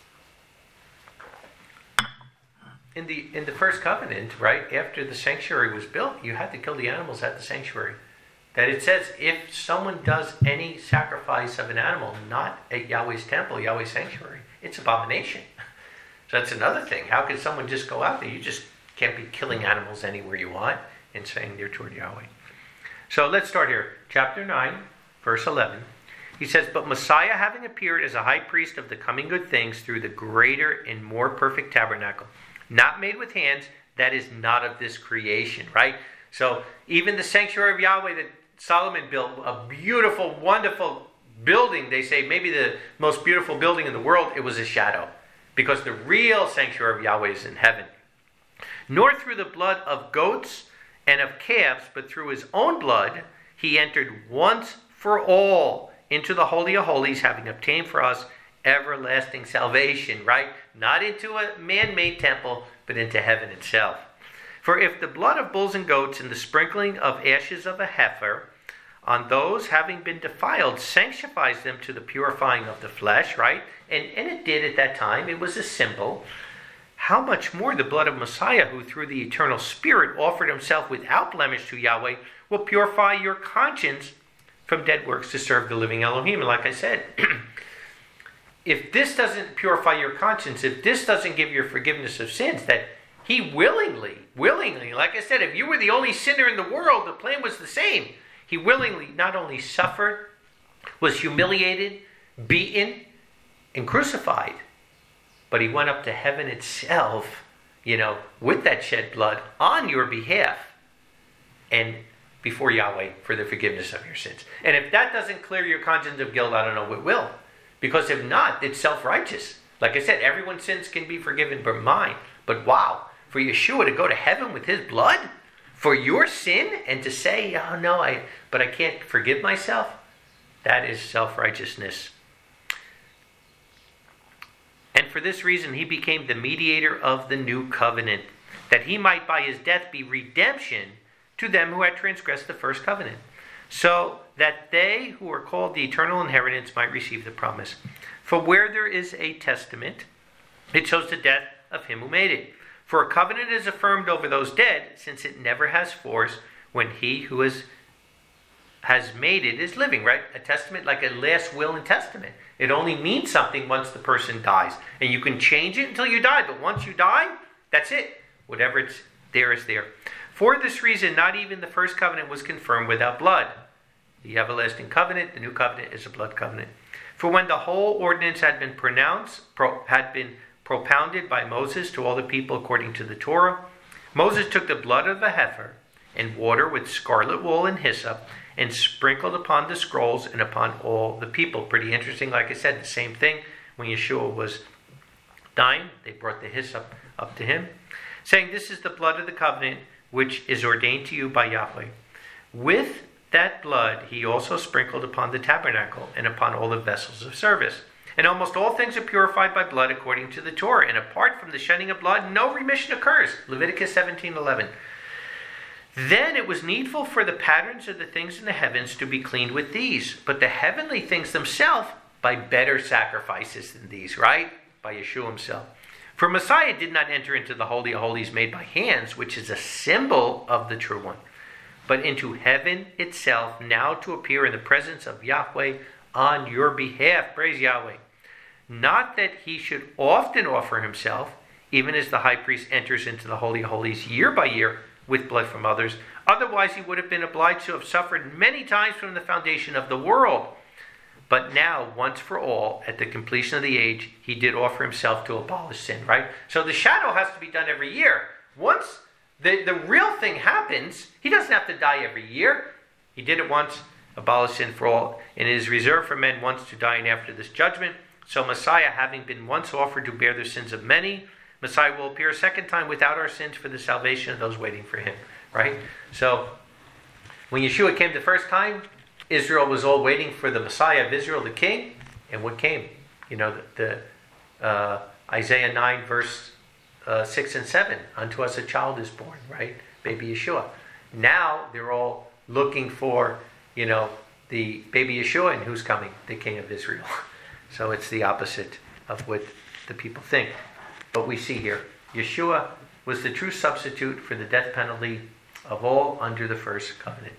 in the in the first covenant, right, after the sanctuary was built, you had to kill the animals at the sanctuary. That it says, if someone does any sacrifice of an animal, not at Yahweh's temple, Yahweh's sanctuary, it's abomination. So that's another thing. How can someone just go out there? You just can't be killing animals anywhere you want and saying they're toward Yahweh. So let's start here. Chapter nine, verse eleven. He says, but Messiah having appeared as a high priest of the coming good things through the greater and more perfect tabernacle, not made with hands, that is not of this creation, right? So even the sanctuary of Yahweh that Solomon built, a beautiful, wonderful building, they say maybe the most beautiful building in the world, it was a shadow. Because the real sanctuary of Yahweh is in heaven. Nor through the blood of goats and of calves, but through his own blood, he entered once for all into the Holy of Holies, having obtained for us everlasting salvation, right? Not into a man-made temple, but into heaven itself. For if the blood of bulls and goats and the sprinkling of ashes of a heifer on those having been defiled sanctifies them to the purifying of the flesh, right? And, and it did at that time. It was a symbol. How much more the blood of Messiah, who through the eternal Spirit offered himself without blemish to Yahweh, will purify your conscience from dead works to serve the living Elohim. And like I said, if this doesn't purify your conscience, if this doesn't give your forgiveness of sins, that he willingly, willingly, like I said, if you were the only sinner in the world, the plan was the same. He willingly not only suffered, was humiliated, beaten, and crucified, but he went up to heaven itself, you know, with that shed blood on your behalf and before Yahweh for the forgiveness of your sins. And if that doesn't clear your conscience of guilt, I don't know what will. Because if not, it's self-righteous. Like I said, everyone's sins can be forgiven but mine. But wow, for Yeshua to go to heaven with his blood for your sin and to say, oh no, I but I can't forgive myself, that is self-righteousness. And for this reason, he became the mediator of the new covenant, that he might by his death be redemption to them who had transgressed the first covenant, so that they who are called the eternal inheritance might receive the promise. For where there is a testament, it shows the death of him who made it. For a covenant is affirmed over those dead, since it never has force when he who is, has made it is living, right? A testament, like a last will and testament. It only means something once the person dies. And you can change it until you die, but once you die, that's it. Whatever it's there is there. For this reason, not even the first covenant was confirmed without blood. The everlasting covenant, the new covenant, is a blood covenant. For when the whole ordinance had been pronounced, pro, had been propounded by Moses to all the people according to the Torah, Moses took the blood of a heifer and water with scarlet wool and hyssop and sprinkled upon the scrolls and upon all the people. Pretty interesting. Like I said, the same thing. When Yeshua was dying, they brought the hyssop up to him, saying, "This is the blood of the covenant which is ordained to you by Yahweh." With that blood he also sprinkled upon the tabernacle and upon all the vessels of service. And almost all things are purified by blood according to the Torah, and apart from the shedding of blood, no remission occurs. Leviticus seventeen eleven. Then it was needful for the patterns of the things in the heavens to be cleaned with these, but the heavenly things themselves by better sacrifices than these, right? By Yeshua himself. For Messiah did not enter into the Holy of Holies made by hands, which is a symbol of the true one, but into heaven itself, now to appear in the presence of Yahweh on your behalf. Praise Yahweh. Not that he should often offer himself, even as the high priest enters into the Holy of Holies year by year with blood from others. Otherwise he would have been obliged to have suffered many times from the foundation of the world. But now, once for all, at the completion of the age, he did offer himself to abolish sin, right? So the shadow has to be done every year. Once the, the real thing happens, he doesn't have to die every year. He did it once, abolish sin for all, and it is reserved for men once to die and after this judgment. So Messiah, having been once offered to bear the sins of many, Messiah will appear a second time without our sins for the salvation of those waiting for him, right? So when Yeshua came the first time, Israel was all waiting for the Messiah of Israel, the king, and what came? You know, the, the uh, Isaiah nine, verse uh, six and seven, unto us a child is born, right? Baby Yeshua. Now they're all looking for, you know, the baby Yeshua, and who's coming? The king of Israel. So it's the opposite of what the people think. But we see here, Yeshua was the true substitute for the death penalty of all under the first covenant.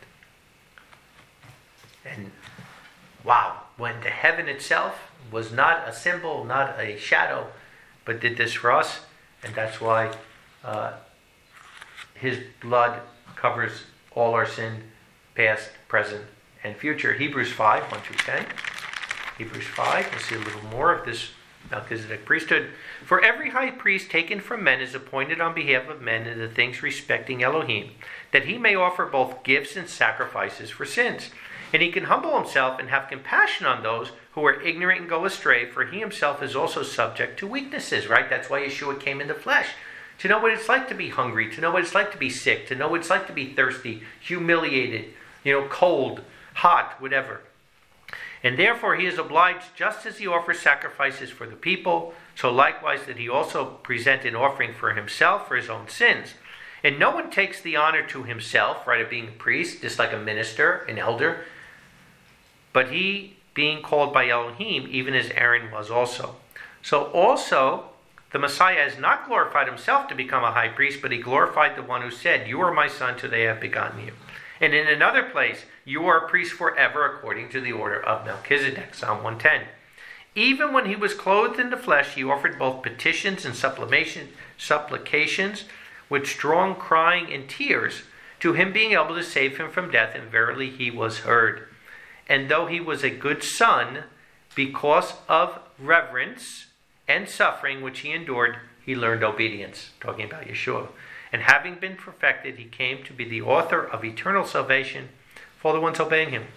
And wow, when the heaven itself was not a symbol, not a shadow, but did this for us, and that's why uh, his blood covers all our sin, past, present, and future. Hebrews five, one through ten. Hebrews five, we'll see a little more of this Melchizedek priesthood. For every high priest taken from men is appointed on behalf of men in the things respecting Elohim, that he may offer both gifts and sacrifices for sins. And he can humble himself and have compassion on those who are ignorant and go astray, for he himself is also subject to weaknesses, right? That's why Yeshua came in the flesh. To know what it's like to be hungry, to know what it's like to be sick, to know what it's like to be thirsty, humiliated, you know, cold, hot, whatever. And therefore he is obliged, just as he offers sacrifices for the people, so likewise that he also present an offering for himself for his own sins. And no one takes the honor to himself, right, of being a priest, just like a minister, an elder, but he being called by Elohim, even as Aaron was also. So also, the Messiah has not glorified himself to become a high priest, but he glorified the one who said, "You are my son, today I have begotten you." And in another place, "You are a priest forever according to the order of Melchizedek," Psalm one ten. Even when he was clothed in the flesh, he offered both petitions and supplication, supplications with strong crying and tears to him being able to save him from death, and verily he was heard. And though he was a good son, because of reverence and suffering which he endured, he learned obedience. Talking about Yeshua. And having been perfected, he came to be the author of eternal salvation for the ones obeying him.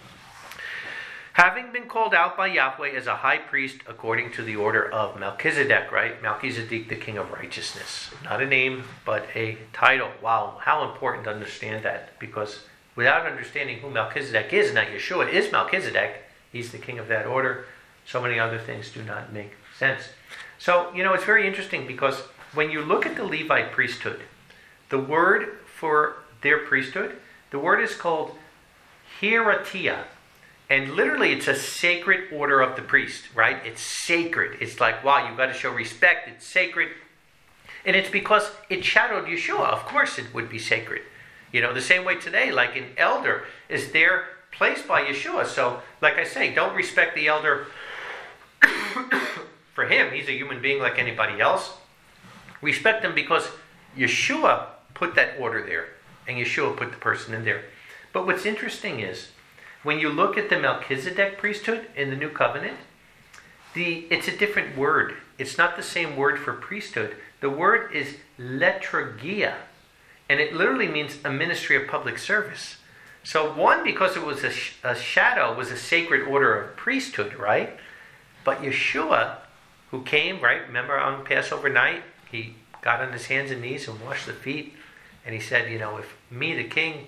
Having been called out by Yahweh as a high priest according to the order of Melchizedek, right? Melchizedek, the king of righteousness. Not a name, but a title. Wow, how important to understand that. Because without understanding who Melchizedek is, now Yeshua is Melchizedek, he's the king of that order, so many other things do not make sense. So, you know, it's very interesting because when you look at the Levite priesthood, the word for their priesthood, the word is called hieratia. And literally it's a sacred order of the priest, right? It's sacred. It's like, wow, you've got to show respect. It's sacred. And it's because it shadowed Yeshua. Of course it would be sacred. You know, the same way today, like an elder is there placed by Yeshua. So, like I say, don't respect the elder for him. He's a human being like anybody else. Respect him because Yeshua put that order there. And Yeshua put the person in there. But what's interesting is, when you look at the Melchizedek priesthood in the New Covenant, the it's a different word. It's not the same word for priesthood. The word is letragia. And it literally means a ministry of public service. So one, because it was a, sh- a shadow, was a sacred order of priesthood, right? But Yeshua, who came, right? Remember on Passover night, he got on his hands and knees and washed the feet. And he said, you know, if me, the king,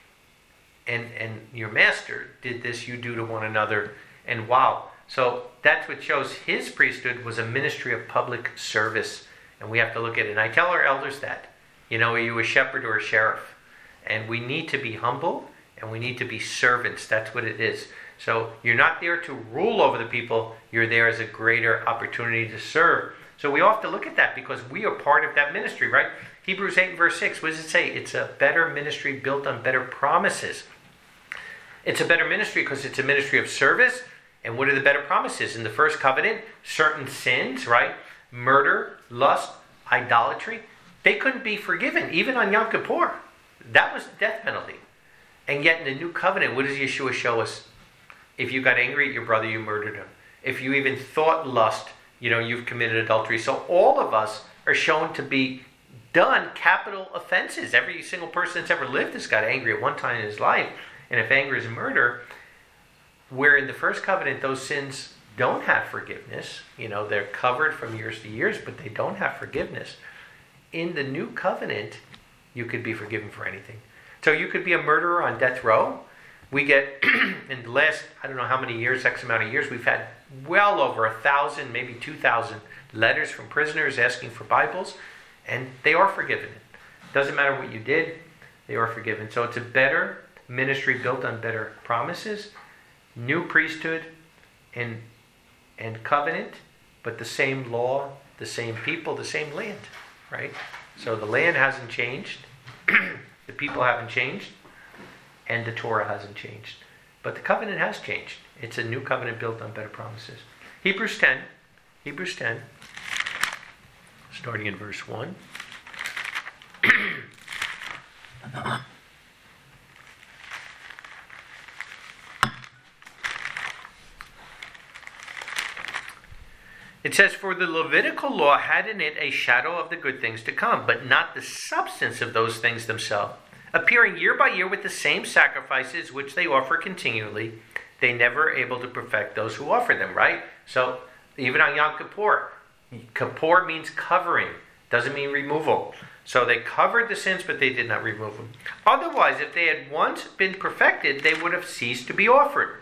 and, and your master did this, you do to one another. And wow. So that's what shows his priesthood was a ministry of public service. And we have to look at it. And I tell our elders that. You know, are you a shepherd or a sheriff? And we need to be humble and we need to be servants. That's what it is. So you're not there to rule over the people. You're there as a greater opportunity to serve. So we have to look at that because we are part of that ministry, right? Hebrews eight and verse six, what does it say? It's a better ministry built on better promises. It's a better ministry because it's a ministry of service. And what are the better promises? In the first covenant, certain sins, right? Murder, lust, idolatry. They couldn't be forgiven, even on Yom Kippur. That was the death penalty. And yet in the new covenant, what does Yeshua show us? If you got angry at your brother, you murdered him. If you even thought lust, you know, you've committed adultery. So all of us are shown to be done capital offenses. Every single person that's ever lived has got angry at one time in his life. And if anger is murder, where in the first covenant, those sins don't have forgiveness. You know, they're covered from years to years, but they don't have forgiveness. In the new covenant, you could be forgiven for anything. So you could be a murderer on death row. We get, in the last, I don't know how many years, X amount of years, we've had well over a thousand, maybe two thousand letters from prisoners asking for Bibles, and they are forgiven. Doesn't matter what you did, they are forgiven. So it's a better ministry built on better promises, new priesthood and, and covenant, but the same law, the same people, the same land. Right? So the land hasn't changed, the people haven't changed, and the Torah hasn't changed. But the covenant has changed. It's a new covenant built on better promises. Hebrews ten, Hebrews ten, starting in verse one. It says, for the Levitical law had in it a shadow of the good things to come, but not the substance of those things themselves. Appearing year by year with the same sacrifices which they offer continually, they never are able to perfect those who offer them, right? So, even on Yom Kippur, Kippur means covering, doesn't mean removal. So they covered the sins, but they did not remove them. Otherwise, if they had once been perfected, they would have ceased to be offered.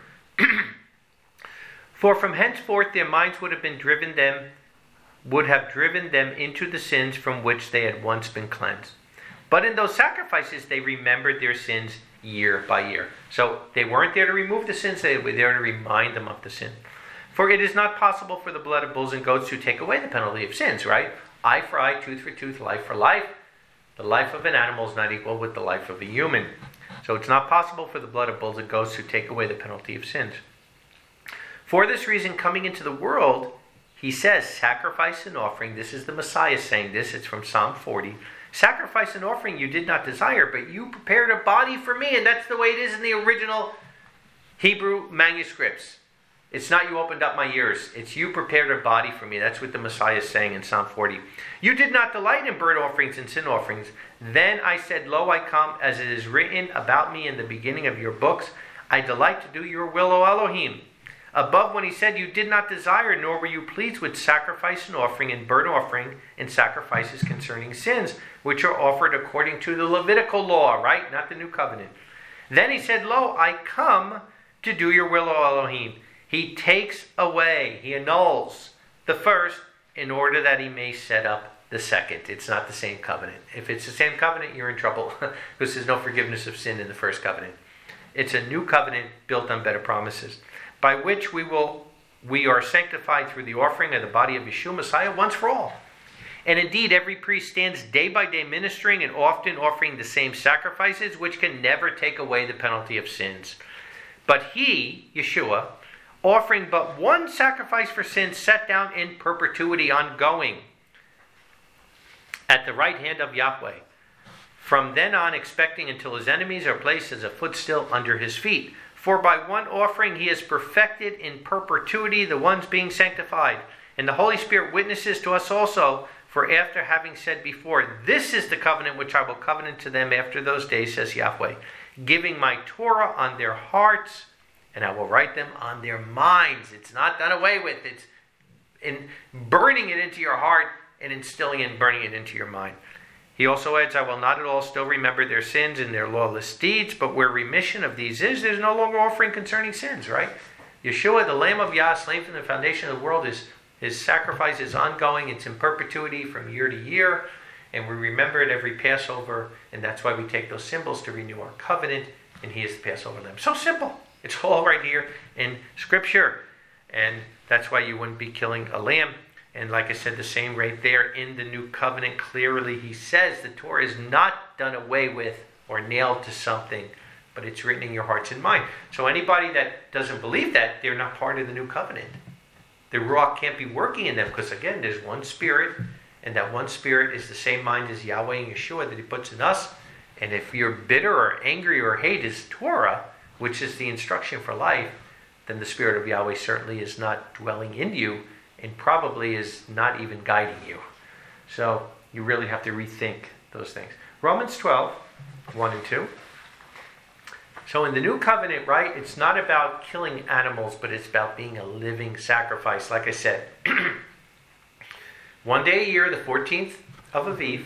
For from henceforth their minds would have been driven them, would have driven them into the sins from which they had once been cleansed. But in those sacrifices they remembered their sins year by year. So they weren't there to remove the sins, they were there to remind them of the sin. For it is not possible for the blood of bulls and goats to take away the penalty of sins, right? Eye for eye, tooth for tooth, life for life. The life of an animal is not equal with the life of a human. So it's not possible for the blood of bulls and goats to take away the penalty of sins. For this reason, coming into the world, he says, sacrifice and offering. This is the Messiah saying this. It's from Psalm forty. Sacrifice and offering you did not desire, but you prepared a body for me. And that's the way it is in the original Hebrew manuscripts. It's not you opened up my ears. It's you prepared a body for me. That's what the Messiah is saying in Psalm forty. You did not delight in burnt offerings and sin offerings. Then I said, lo, I come, as it is written about me in the beginning of your books. I delight to do your will, O Elohim. Above when he said, you did not desire, nor were you pleased with sacrifice and offering and burnt offering and sacrifices concerning sins, which are offered according to the Levitical law, right? Not the new covenant. Then he said, lo, I come to do your will, O Elohim. He takes away, he annuls the first in order that he may set up the second. It's not the same covenant. If it's the same covenant, you're in trouble because there's no forgiveness of sin in the first covenant. It's a new covenant built on better promises, by which we will we are sanctified through the offering of the body of Yeshua Messiah once for all. And indeed, every priest stands day by day ministering and often offering the same sacrifices, which can never take away the penalty of sins. But he, Yeshua, offering but one sacrifice for sins, sat down in perpetuity, ongoing, at the right hand of Yahweh. From then on, expecting until his enemies are placed as a footstool under his feet. For by one offering he has perfected in perpetuity the ones being sanctified. And the Holy Spirit witnesses to us also, for after having said before, this is the covenant which I will covenant to them after those days, says Yahweh, giving my Torah on their hearts, and I will write them on their minds. It's not done away with. It's in burning it into your heart and instilling it and burning it into your mind. He also adds, I will not at all still remember their sins and their lawless deeds, but where remission of these is, there's no longer offering concerning sins, right? Yeshua, the Lamb of Yah, slain from the foundation of the world, is his sacrifice is ongoing. It's in perpetuity from year to year, and we remember it every Passover, and that's why we take those symbols to renew our covenant, and he is the Passover Lamb. So simple. It's all right here in Scripture, and that's why you wouldn't be killing a lamb. And like I said, the same right there in the New Covenant, clearly he says the Torah is not done away with or nailed to something, but it's written in your hearts and mind. So anybody that doesn't believe that, they're not part of the New Covenant. The Ruach can't be working in them because, again, there's one Spirit, and that one Spirit is the same mind as Yahweh and Yeshua that he puts in us. And if you're bitter or angry or hate his Torah, which is the instruction for life, then the Spirit of Yahweh certainly is not dwelling in you, and probably is not even guiding you. So you really have to rethink those things. Romans twelve, one and two. So in the New Covenant, right, it's not about killing animals, but it's about being a living sacrifice. Like I said, one day a year, the fourteenth of Aviv,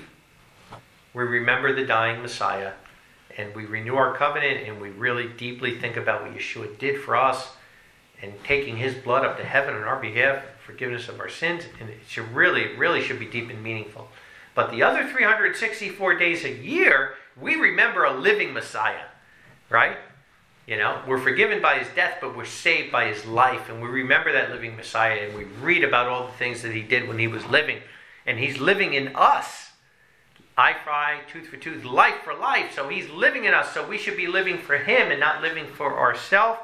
we remember the dying Messiah, and we renew our covenant, and we really deeply think about what Yeshua did for us, and taking his blood up to heaven on our behalf, forgiveness of our sins, and it should really, it really should be deep and meaningful. But the other three hundred sixty-four days a year, we remember a living Messiah, right? You know, we're forgiven by his death, but we're saved by his life, and we remember that living Messiah, and we read about all the things that he did when he was living, and he's living in us. Eye for eye, tooth for tooth, life for life. So he's living in us, so we should be living for him and not living for ourselves.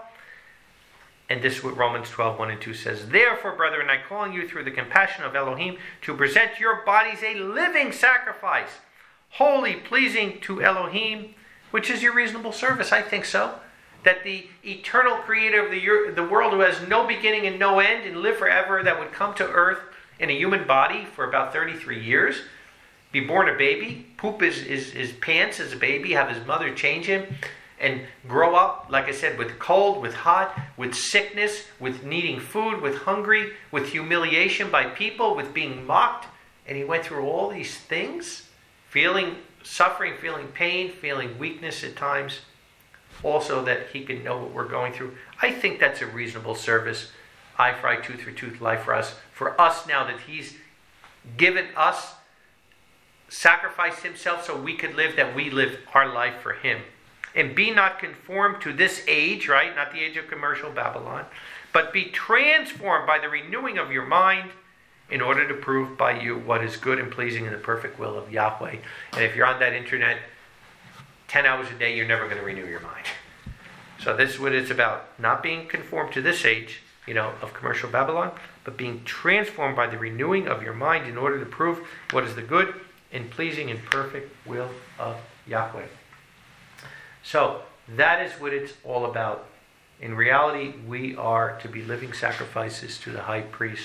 And this is what Romans twelve, one and two says. Therefore, brethren, I call on you through the compassion of Elohim to present your bodies a living sacrifice, holy, pleasing to Elohim, which is your reasonable service. I think so. That the eternal creator of the, the world, who has no beginning and no end and live forever, that would come to earth in a human body for about thirty-three years, be born a baby, poop his, his, his pants as a baby, have his mother change him, and grow up, like I said, with cold, with hot, with sickness, with needing food, with hungry, with humiliation by people, with being mocked. And he went through all these things, feeling suffering, feeling pain, feeling weakness at times, also that he can know what we're going through. I think that's a reasonable service. Eye for eye, tooth for tooth, life for us. For us now that he's given us, sacrificed himself so we could live, that we live our life for him. And be not conformed to this age, right? Not the age of commercial Babylon. But be transformed by the renewing of your mind in order to prove by you what is good and pleasing in the perfect will of Yahweh. And if you're on that internet ten hours a day, you're never going to renew your mind. So this is what it's about. Not being conformed to this age, you know, of commercial Babylon, but being transformed by the renewing of your mind in order to prove what is the good and pleasing and perfect will of Yahweh. So that is what it's all about. In reality, we are to be living sacrifices to the high priest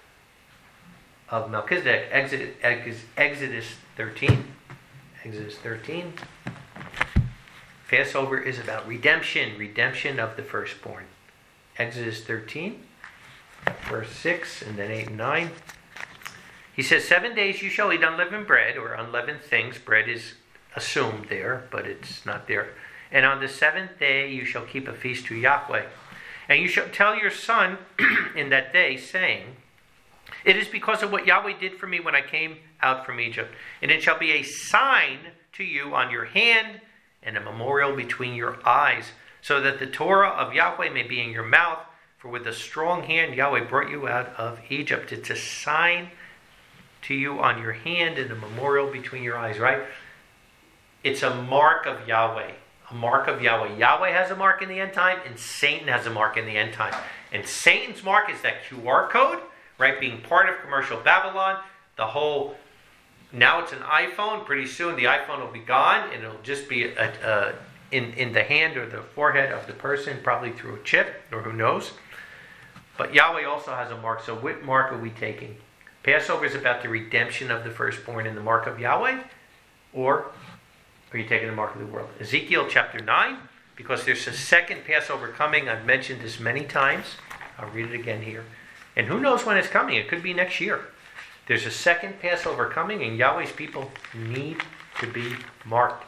of Melchizedek. Exodus, Exodus thirteen. Exodus thirteen. Passover is about redemption, redemption of the firstborn. Exodus thirteen, verse six, and then eight and nine. He says, seven days you shall eat unleavened bread, or unleavened things. Bread is assumed there, but it's not there. And on the seventh day you shall keep a feast to Yahweh. And you shall tell your son in that day, saying, it is because of what Yahweh did for me when I came out from Egypt. And it shall be a sign to you on your hand and a memorial between your eyes, so that the Torah of Yahweh may be in your mouth. For with a strong hand Yahweh brought you out of Egypt. It's a sign to you on your hand and a memorial between your eyes, right? It's a mark of Yahweh. A mark of Yahweh. Yahweh has a mark in the end time, and Satan has a mark in the end time. And Satan's mark is that Q R code, right? Being part of commercial Babylon. The whole, now it's an iPhone. Pretty soon the iPhone will be gone, and it'll just be a, a, in, in the hand or the forehead of the person, probably through a chip, or who knows. But Yahweh also has a mark. So what mark are we taking? Passover is about the redemption of the firstborn and the mark of Yahweh, or are you taking the mark of the world? Ezekiel chapter nine, because there's a second Passover coming. I've mentioned this many times. I'll read it again here. And who knows when it's coming? It could be next year. There's a second Passover coming, and Yahweh's people need to be marked.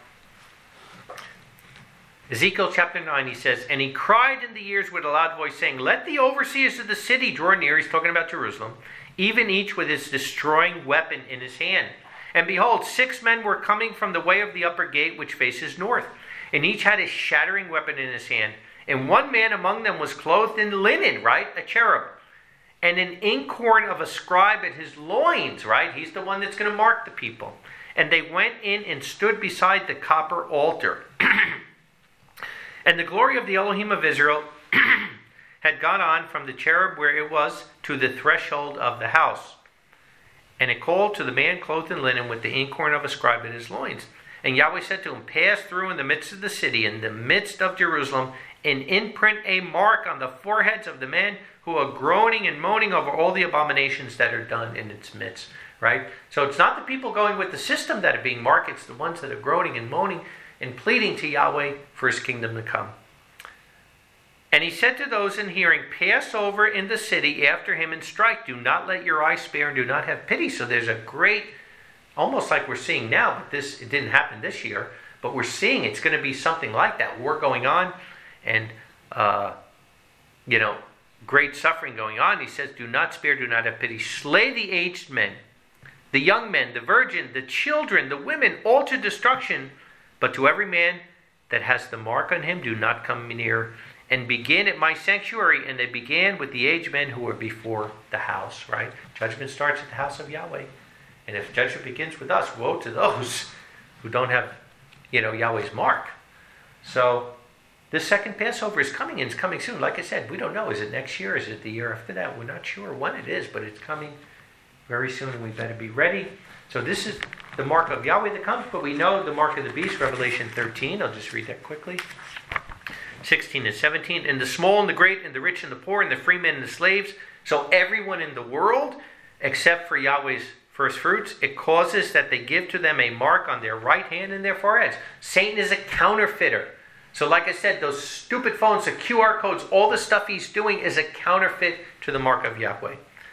Ezekiel chapter nine, he says, and he cried in the ears with a loud voice, saying, let the overseers of the city draw near. He's talking about Jerusalem, even each with his destroying weapon in his hand. And behold, six men were coming from the way of the upper gate, which faces north. And each had a shattering weapon in his hand. And one man among them was clothed in linen, right? A cherub. And an inkhorn of a scribe at his loins, right? He's the one that's going to mark the people. And they went in and stood beside the copper altar. And the glory of the Elohim of Israel had gone on from the cherub where it was to the threshold of the house. And it called to the man clothed in linen with the inkhorn of a scribe in his loins. And Yahweh said to him, pass through in the midst of the city, in the midst of Jerusalem, and imprint a mark on the foreheads of the men who are groaning and moaning over all the abominations that are done in its midst. Right? So it's not the people going with the system that are being marked, it's the ones that are groaning and moaning and pleading to Yahweh for his kingdom to come. And he said to those in hearing, pass over in the city after him and strike. Do not let your eye spare and do not have pity. So there's a great, almost like we're seeing now, but this it didn't happen this year, but we're seeing it's going to be something like that. War going on and, uh, you know, great suffering going on. He says, do not spare, do not have pity. Slay the aged men, the young men, the virgin, the children, the women, all to destruction. But to every man that has the mark on him, do not come near. And begin at my sanctuary. And they began with the aged men who were before the house, right? Judgment starts at the house of Yahweh. And if judgment begins with us, woe to those who don't have, you know, Yahweh's mark. So this second Passover is coming, and it's coming soon. Like I said, we don't know. Is it next year? Is it the year after that? We're not sure when it is, but it's coming very soon, and we better be ready. So this is the mark of Yahweh that comes, but we know the mark of the beast, Revelation thirteen. I'll just read that quickly. sixteen and seventeen, and the small and the great and the rich and the poor and the free men and the slaves, so everyone in the world except for Yahweh's first fruits, it causes that they give to them a mark on their right hand and their foreheads. Satan is a counterfeiter. So like I said, those stupid phones, the Q R codes, all the stuff he's doing is a counterfeit to the mark of Yahweh.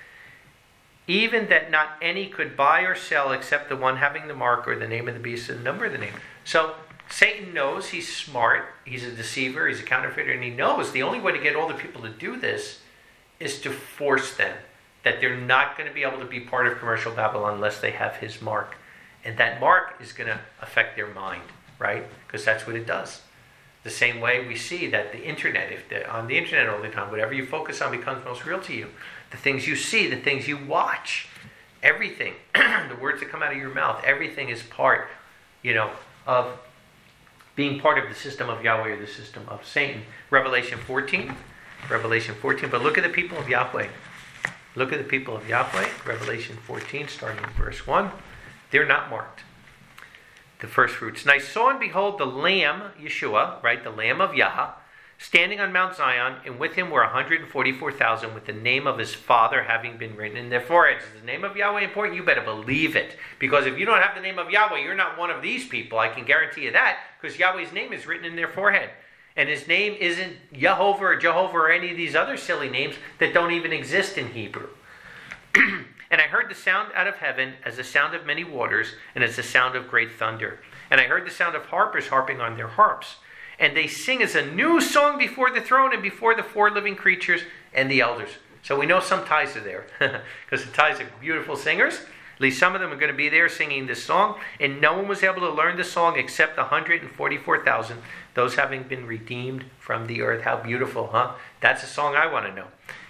Even that not any could buy or sell except the one having the mark or the name of the beast and the number of the name. So Satan knows, he's smart, he's a deceiver, he's a counterfeiter, and he knows the only way to get all the people to do this is to force them, that they're not going to be able to be part of commercial Babylon unless they have his mark. And that mark is going to affect their mind, right? Because that's what it does. The same way we see that the internet, if the, on the internet all the time, whatever you focus on becomes most real to you. The things you see, the things you watch, everything, the words that come out of your mouth, everything is part, you know, of being part of the system of Yahweh or the system of Satan. Revelation fourteen. Revelation fourteen. But look at the people of Yahweh. Look at the people of Yahweh. Revelation fourteen, starting in verse one. They're not marked. The first fruits. And I saw and behold the Lamb, Yeshua, right, the Lamb of Yah, standing on Mount Zion, and with him were one hundred forty-four thousand with the name of his Father having been written in their foreheads. Is the name of Yahweh important? You better believe it. Because if you don't have the name of Yahweh, you're not one of these people. I can guarantee you that, because Yahweh's name is written in their forehead. And his name isn't Yehovah or Jehovah or any of these other silly names that don't even exist in Hebrew. And I heard the sound out of heaven as the sound of many waters and as the sound of great thunder. And I heard the sound of harpers harping on their harps. And they sing as a new song before the throne and before the four living creatures and the elders. So we know some Thais are there, because the Thais are beautiful singers. At least some of them are going to be there singing this song. And no one was able to learn the song except one hundred forty-four thousand, those having been redeemed from the earth. How beautiful, huh? That's a song I want to know.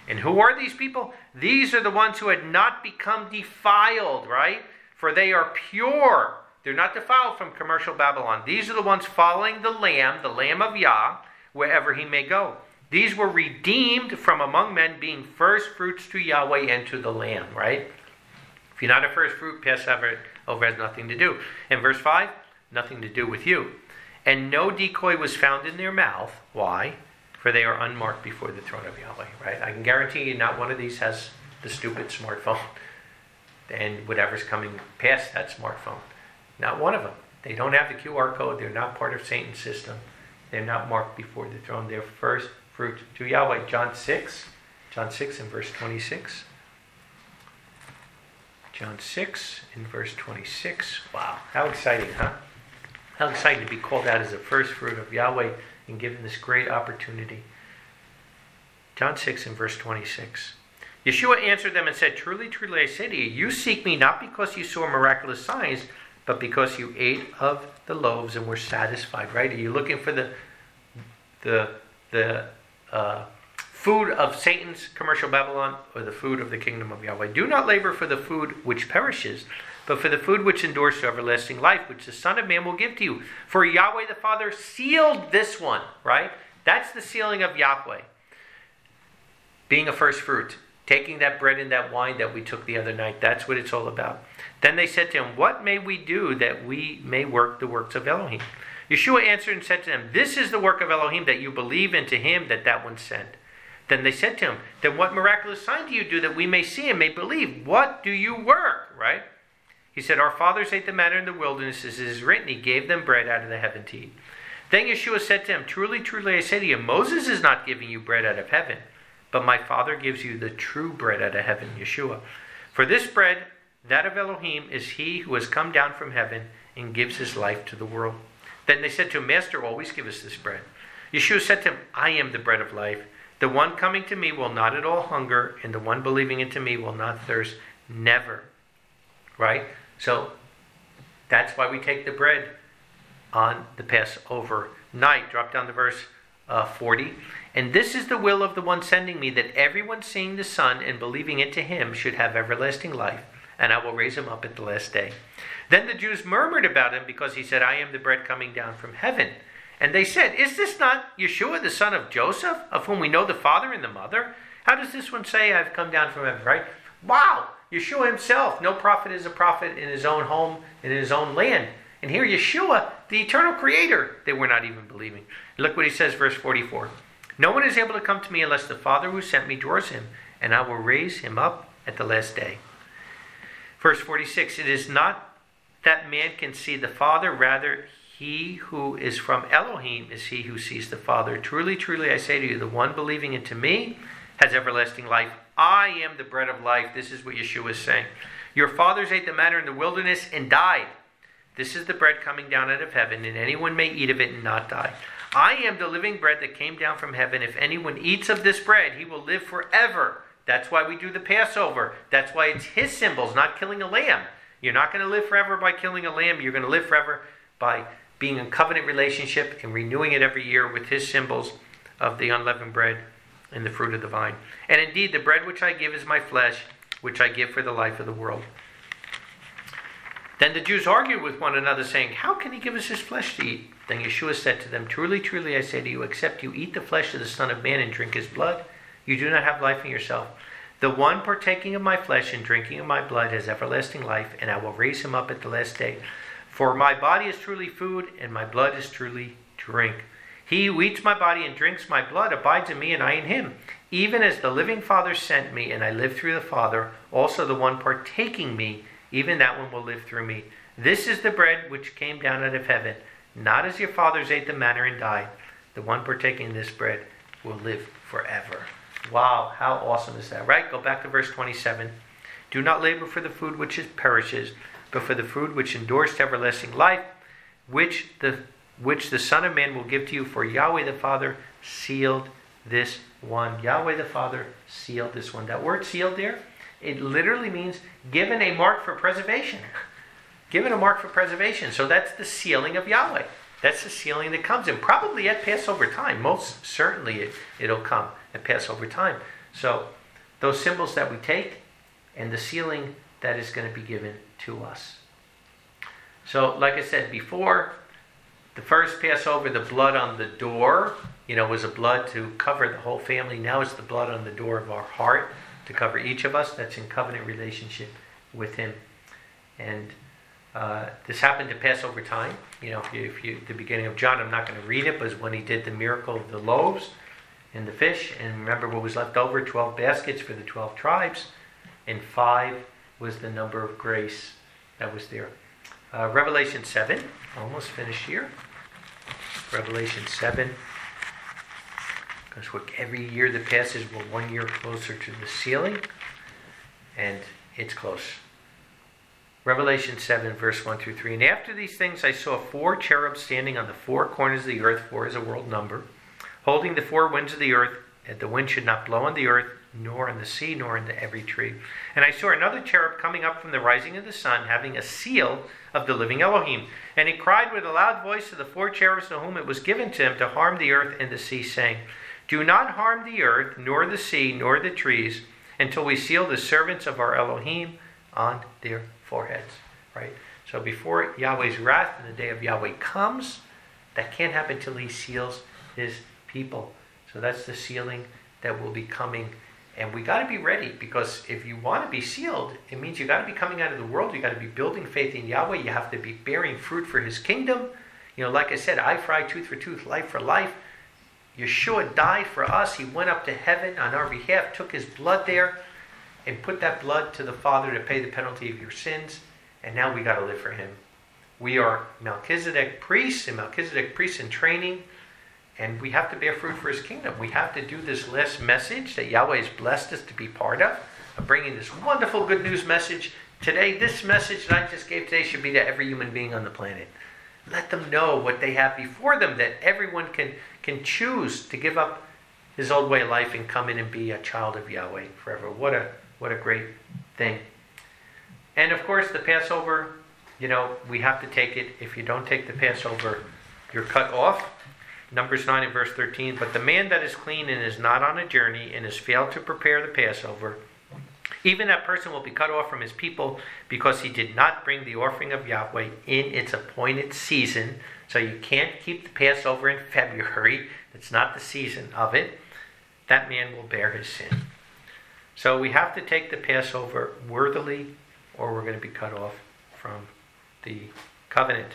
And who are these people? These are the ones who had not become defiled, right? For they are pure. They're not defiled from commercial Babylon. These are the ones following the Lamb, the Lamb of Yah, wherever he may go. These were redeemed from among men, being first fruits to Yahweh and to the Lamb, right? If you're not a first fruit, Passover over has nothing to do. In verse five, nothing to do with you. And no decoy was found in their mouth. Why? For they are unmarked before the throne of Yahweh, right? I can guarantee you not one of these has the stupid smartphone and whatever's coming past that smartphone. Not one of them. They don't have the Q R code. They're not part of Satan's system. They're not marked before the throne. They're first fruit to Yahweh. John six. John six and verse twenty-six. John six in verse twenty-six. Wow, how exciting, huh? How exciting to be called out as the first fruit of Yahweh and given this great opportunity. John six in verse twenty-six. Yeshua answered them and said, Truly, truly, I say to you, you seek me not because you saw miraculous signs, but because you ate of the loaves and were satisfied, right? Are you looking for the the the uh, food of Satan's commercial Babylon or the food of the kingdom of Yahweh? Do not labor for the food which perishes, but for the food which endures to everlasting life, which the Son of Man will give to you. For Yahweh the Father sealed this one, right? That's the sealing of Yahweh. Being a first fruit. Taking that bread and that wine that we took the other night. That's what it's all about. Then they said to him, What may we do that we may work the works of Elohim? Yeshua answered and said to them, This is the work of Elohim, that you believe into him that that one sent. Then they said to him, Then what miraculous sign do you do that we may see and may believe? What do you work? Right? He said, Our fathers ate the manna in the wilderness, as it is written, he gave them bread out of the heaven to eat. Then Yeshua said to him, Truly, truly, I say to you, Moses is not giving you bread out of heaven, but my Father gives you the true bread out of heaven, Yeshua. For this bread, that of Elohim, is he who has come down from heaven and gives his life to the world. Then they said to him, Master, always give us this bread. Yeshua said to him, I am the bread of life. The one coming to me will not at all hunger, and the one believing into me will not thirst, never. Right? So, that's why we take the bread on the Passover night. Drop down to verse uh, forty. And this is the will of the one sending me, that everyone seeing the Son and believing into him should have everlasting life, and I will raise him up at the last day. Then the Jews murmured about him because he said, I am the bread coming down from heaven. And they said, Is this not Yeshua, the son of Joseph, of whom we know the father and the mother? How does this one say, I've come down from heaven, right? Wow, Yeshua himself. No prophet is a prophet in his own home, in his own land. And here Yeshua, the eternal creator, they were not even believing. Look what he says, verse forty-four. No one is able to come to me unless the Father who sent me draws him, and I will raise him up at the last day. Verse forty-six, it is not that man can see the Father, rather he who is from Elohim is he who sees the Father. Truly, truly, I say to you, the one believing into me has everlasting life. I am the bread of life. This is what Yeshua is saying. Your fathers ate the manna in the wilderness and died. This is the bread coming down out of heaven, and anyone may eat of it and not die. I am the living bread that came down from heaven. If anyone eats of this bread, he will live forever. That's why we do the Passover. That's why it's his symbols, not killing a lamb. You're not going to live forever by killing a lamb. You're going to live forever by being in covenant relationship and renewing it every year with his symbols of the unleavened bread and the fruit of the vine. And indeed, the bread which I give is my flesh, which I give for the life of the world. Then the Jews argued with one another, saying, How can he give us his flesh to eat? Then Yeshua said to them, Truly, truly, I say to you, except you eat the flesh of the Son of Man and drink his blood, you do not have life in yourself. The one partaking of my flesh and drinking of my blood has everlasting life, and I will raise him up at the last day. For my body is truly food, and my blood is truly drink. He who eats my body and drinks my blood abides in me, and I in him. Even as the living Father sent me, and I live through the Father, also the one partaking me, even that one will live through me. This is the bread which came down out of heaven, not as your fathers ate the manna and died. The one partaking this bread will live forever. Wow, how awesome is that, right? Go back to verse twenty-seven. Do not labor for the food which is perishes, but for the food which endures to everlasting life, which the which the Son of Man will give to you. For Yahweh the Father sealed this one. Yahweh the Father sealed this one. That word sealed there, it literally means given a mark for preservation. Given a mark for preservation. So that's the sealing of Yahweh. That's the sealing that comes in. Probably at Passover time. Most certainly it, it'll come at Passover time. So those symbols that we take and the sealing that is going to be given to us. So, like I said before, the first Passover, the blood on the door, you know, was a blood to cover the whole family. Now it's the blood on the door of our heart to cover each of us. That's in covenant relationship with Him. And uh, this happened to Passover time. You know, if you, if you, the beginning of John, I'm not going to read it, but it's when He did the miracle of the loaves and the fish. And remember what was left over, twelve baskets for the twelve tribes. And five was the number of grace that was there. Uh, Revelation seven, almost finished here. Revelation seven. Because every year that passes, we're one year closer to the sealing. And it's close. Revelation seven, verse one through three. And after these things I saw four cherubs standing on the four corners of the earth, four is a world number, holding the four winds of the earth, that the wind should not blow on the earth, nor on the sea, nor into every tree. And I saw another cherub coming up from the rising of the sun, having a seal of the living Elohim. And he cried with a loud voice to the four cherubs to whom it was given to him to harm the earth and the sea, saying, do not harm the earth, nor the sea, nor the trees, until we seal the servants of our Elohim on their foreheads. Right? So before Yahweh's wrath and the day of Yahweh comes, that can't happen until He seals His people. So that's the sealing that will be coming. And we got to be ready, because if you want to be sealed, it means you got to be coming out of the world. You got to be building faith in Yahweh. You have to be bearing fruit for His kingdom. You know, like I said, eye for eye, tooth for tooth, life for life. Yeshua died for us. He went up to heaven on our behalf, took His blood there, and put that blood to the Father to pay the penalty of your sins. And now we got to live for Him. We are Melchizedek priests, and Melchizedek priests in training. And we have to bear fruit for His kingdom. We have to do this last message that Yahweh has blessed us to be part of, of bringing this wonderful good news message. Today, this message that I just gave today should be to every human being on the planet. Let them know what they have before them, that everyone can, can choose to give up his old way of life and come in and be a child of Yahweh forever. What a, what a great thing. And of course, the Passover, you know, we have to take it. If you don't take the Passover, you're cut off. Numbers nine and verse thirteen, but the man that is clean and is not on a journey and has failed to prepare the Passover, even that person will be cut off from his people, because he did not bring the offering of Yahweh in its appointed season. So you can't keep the Passover in February. It's not the season of it. That man will bear his sin. So we have to take the Passover worthily, or we're going to be cut off from the covenant.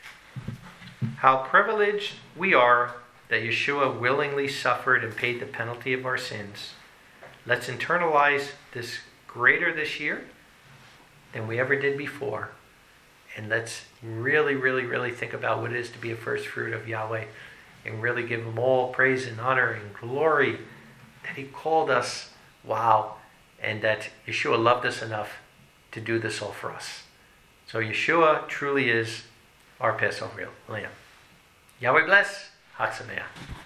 How privileged we are that Yeshua willingly suffered and paid the penalty of our sins. Let's internalize this greater this year than we ever did before. And let's really, really, really think about what it is to be a first fruit of Yahweh, and really give Him all praise and honor and glory that He called us. Wow. And that Yeshua loved us enough to do this all for us. So Yeshua truly is our Passover lamb. Yahweh bless. Chag Sameach.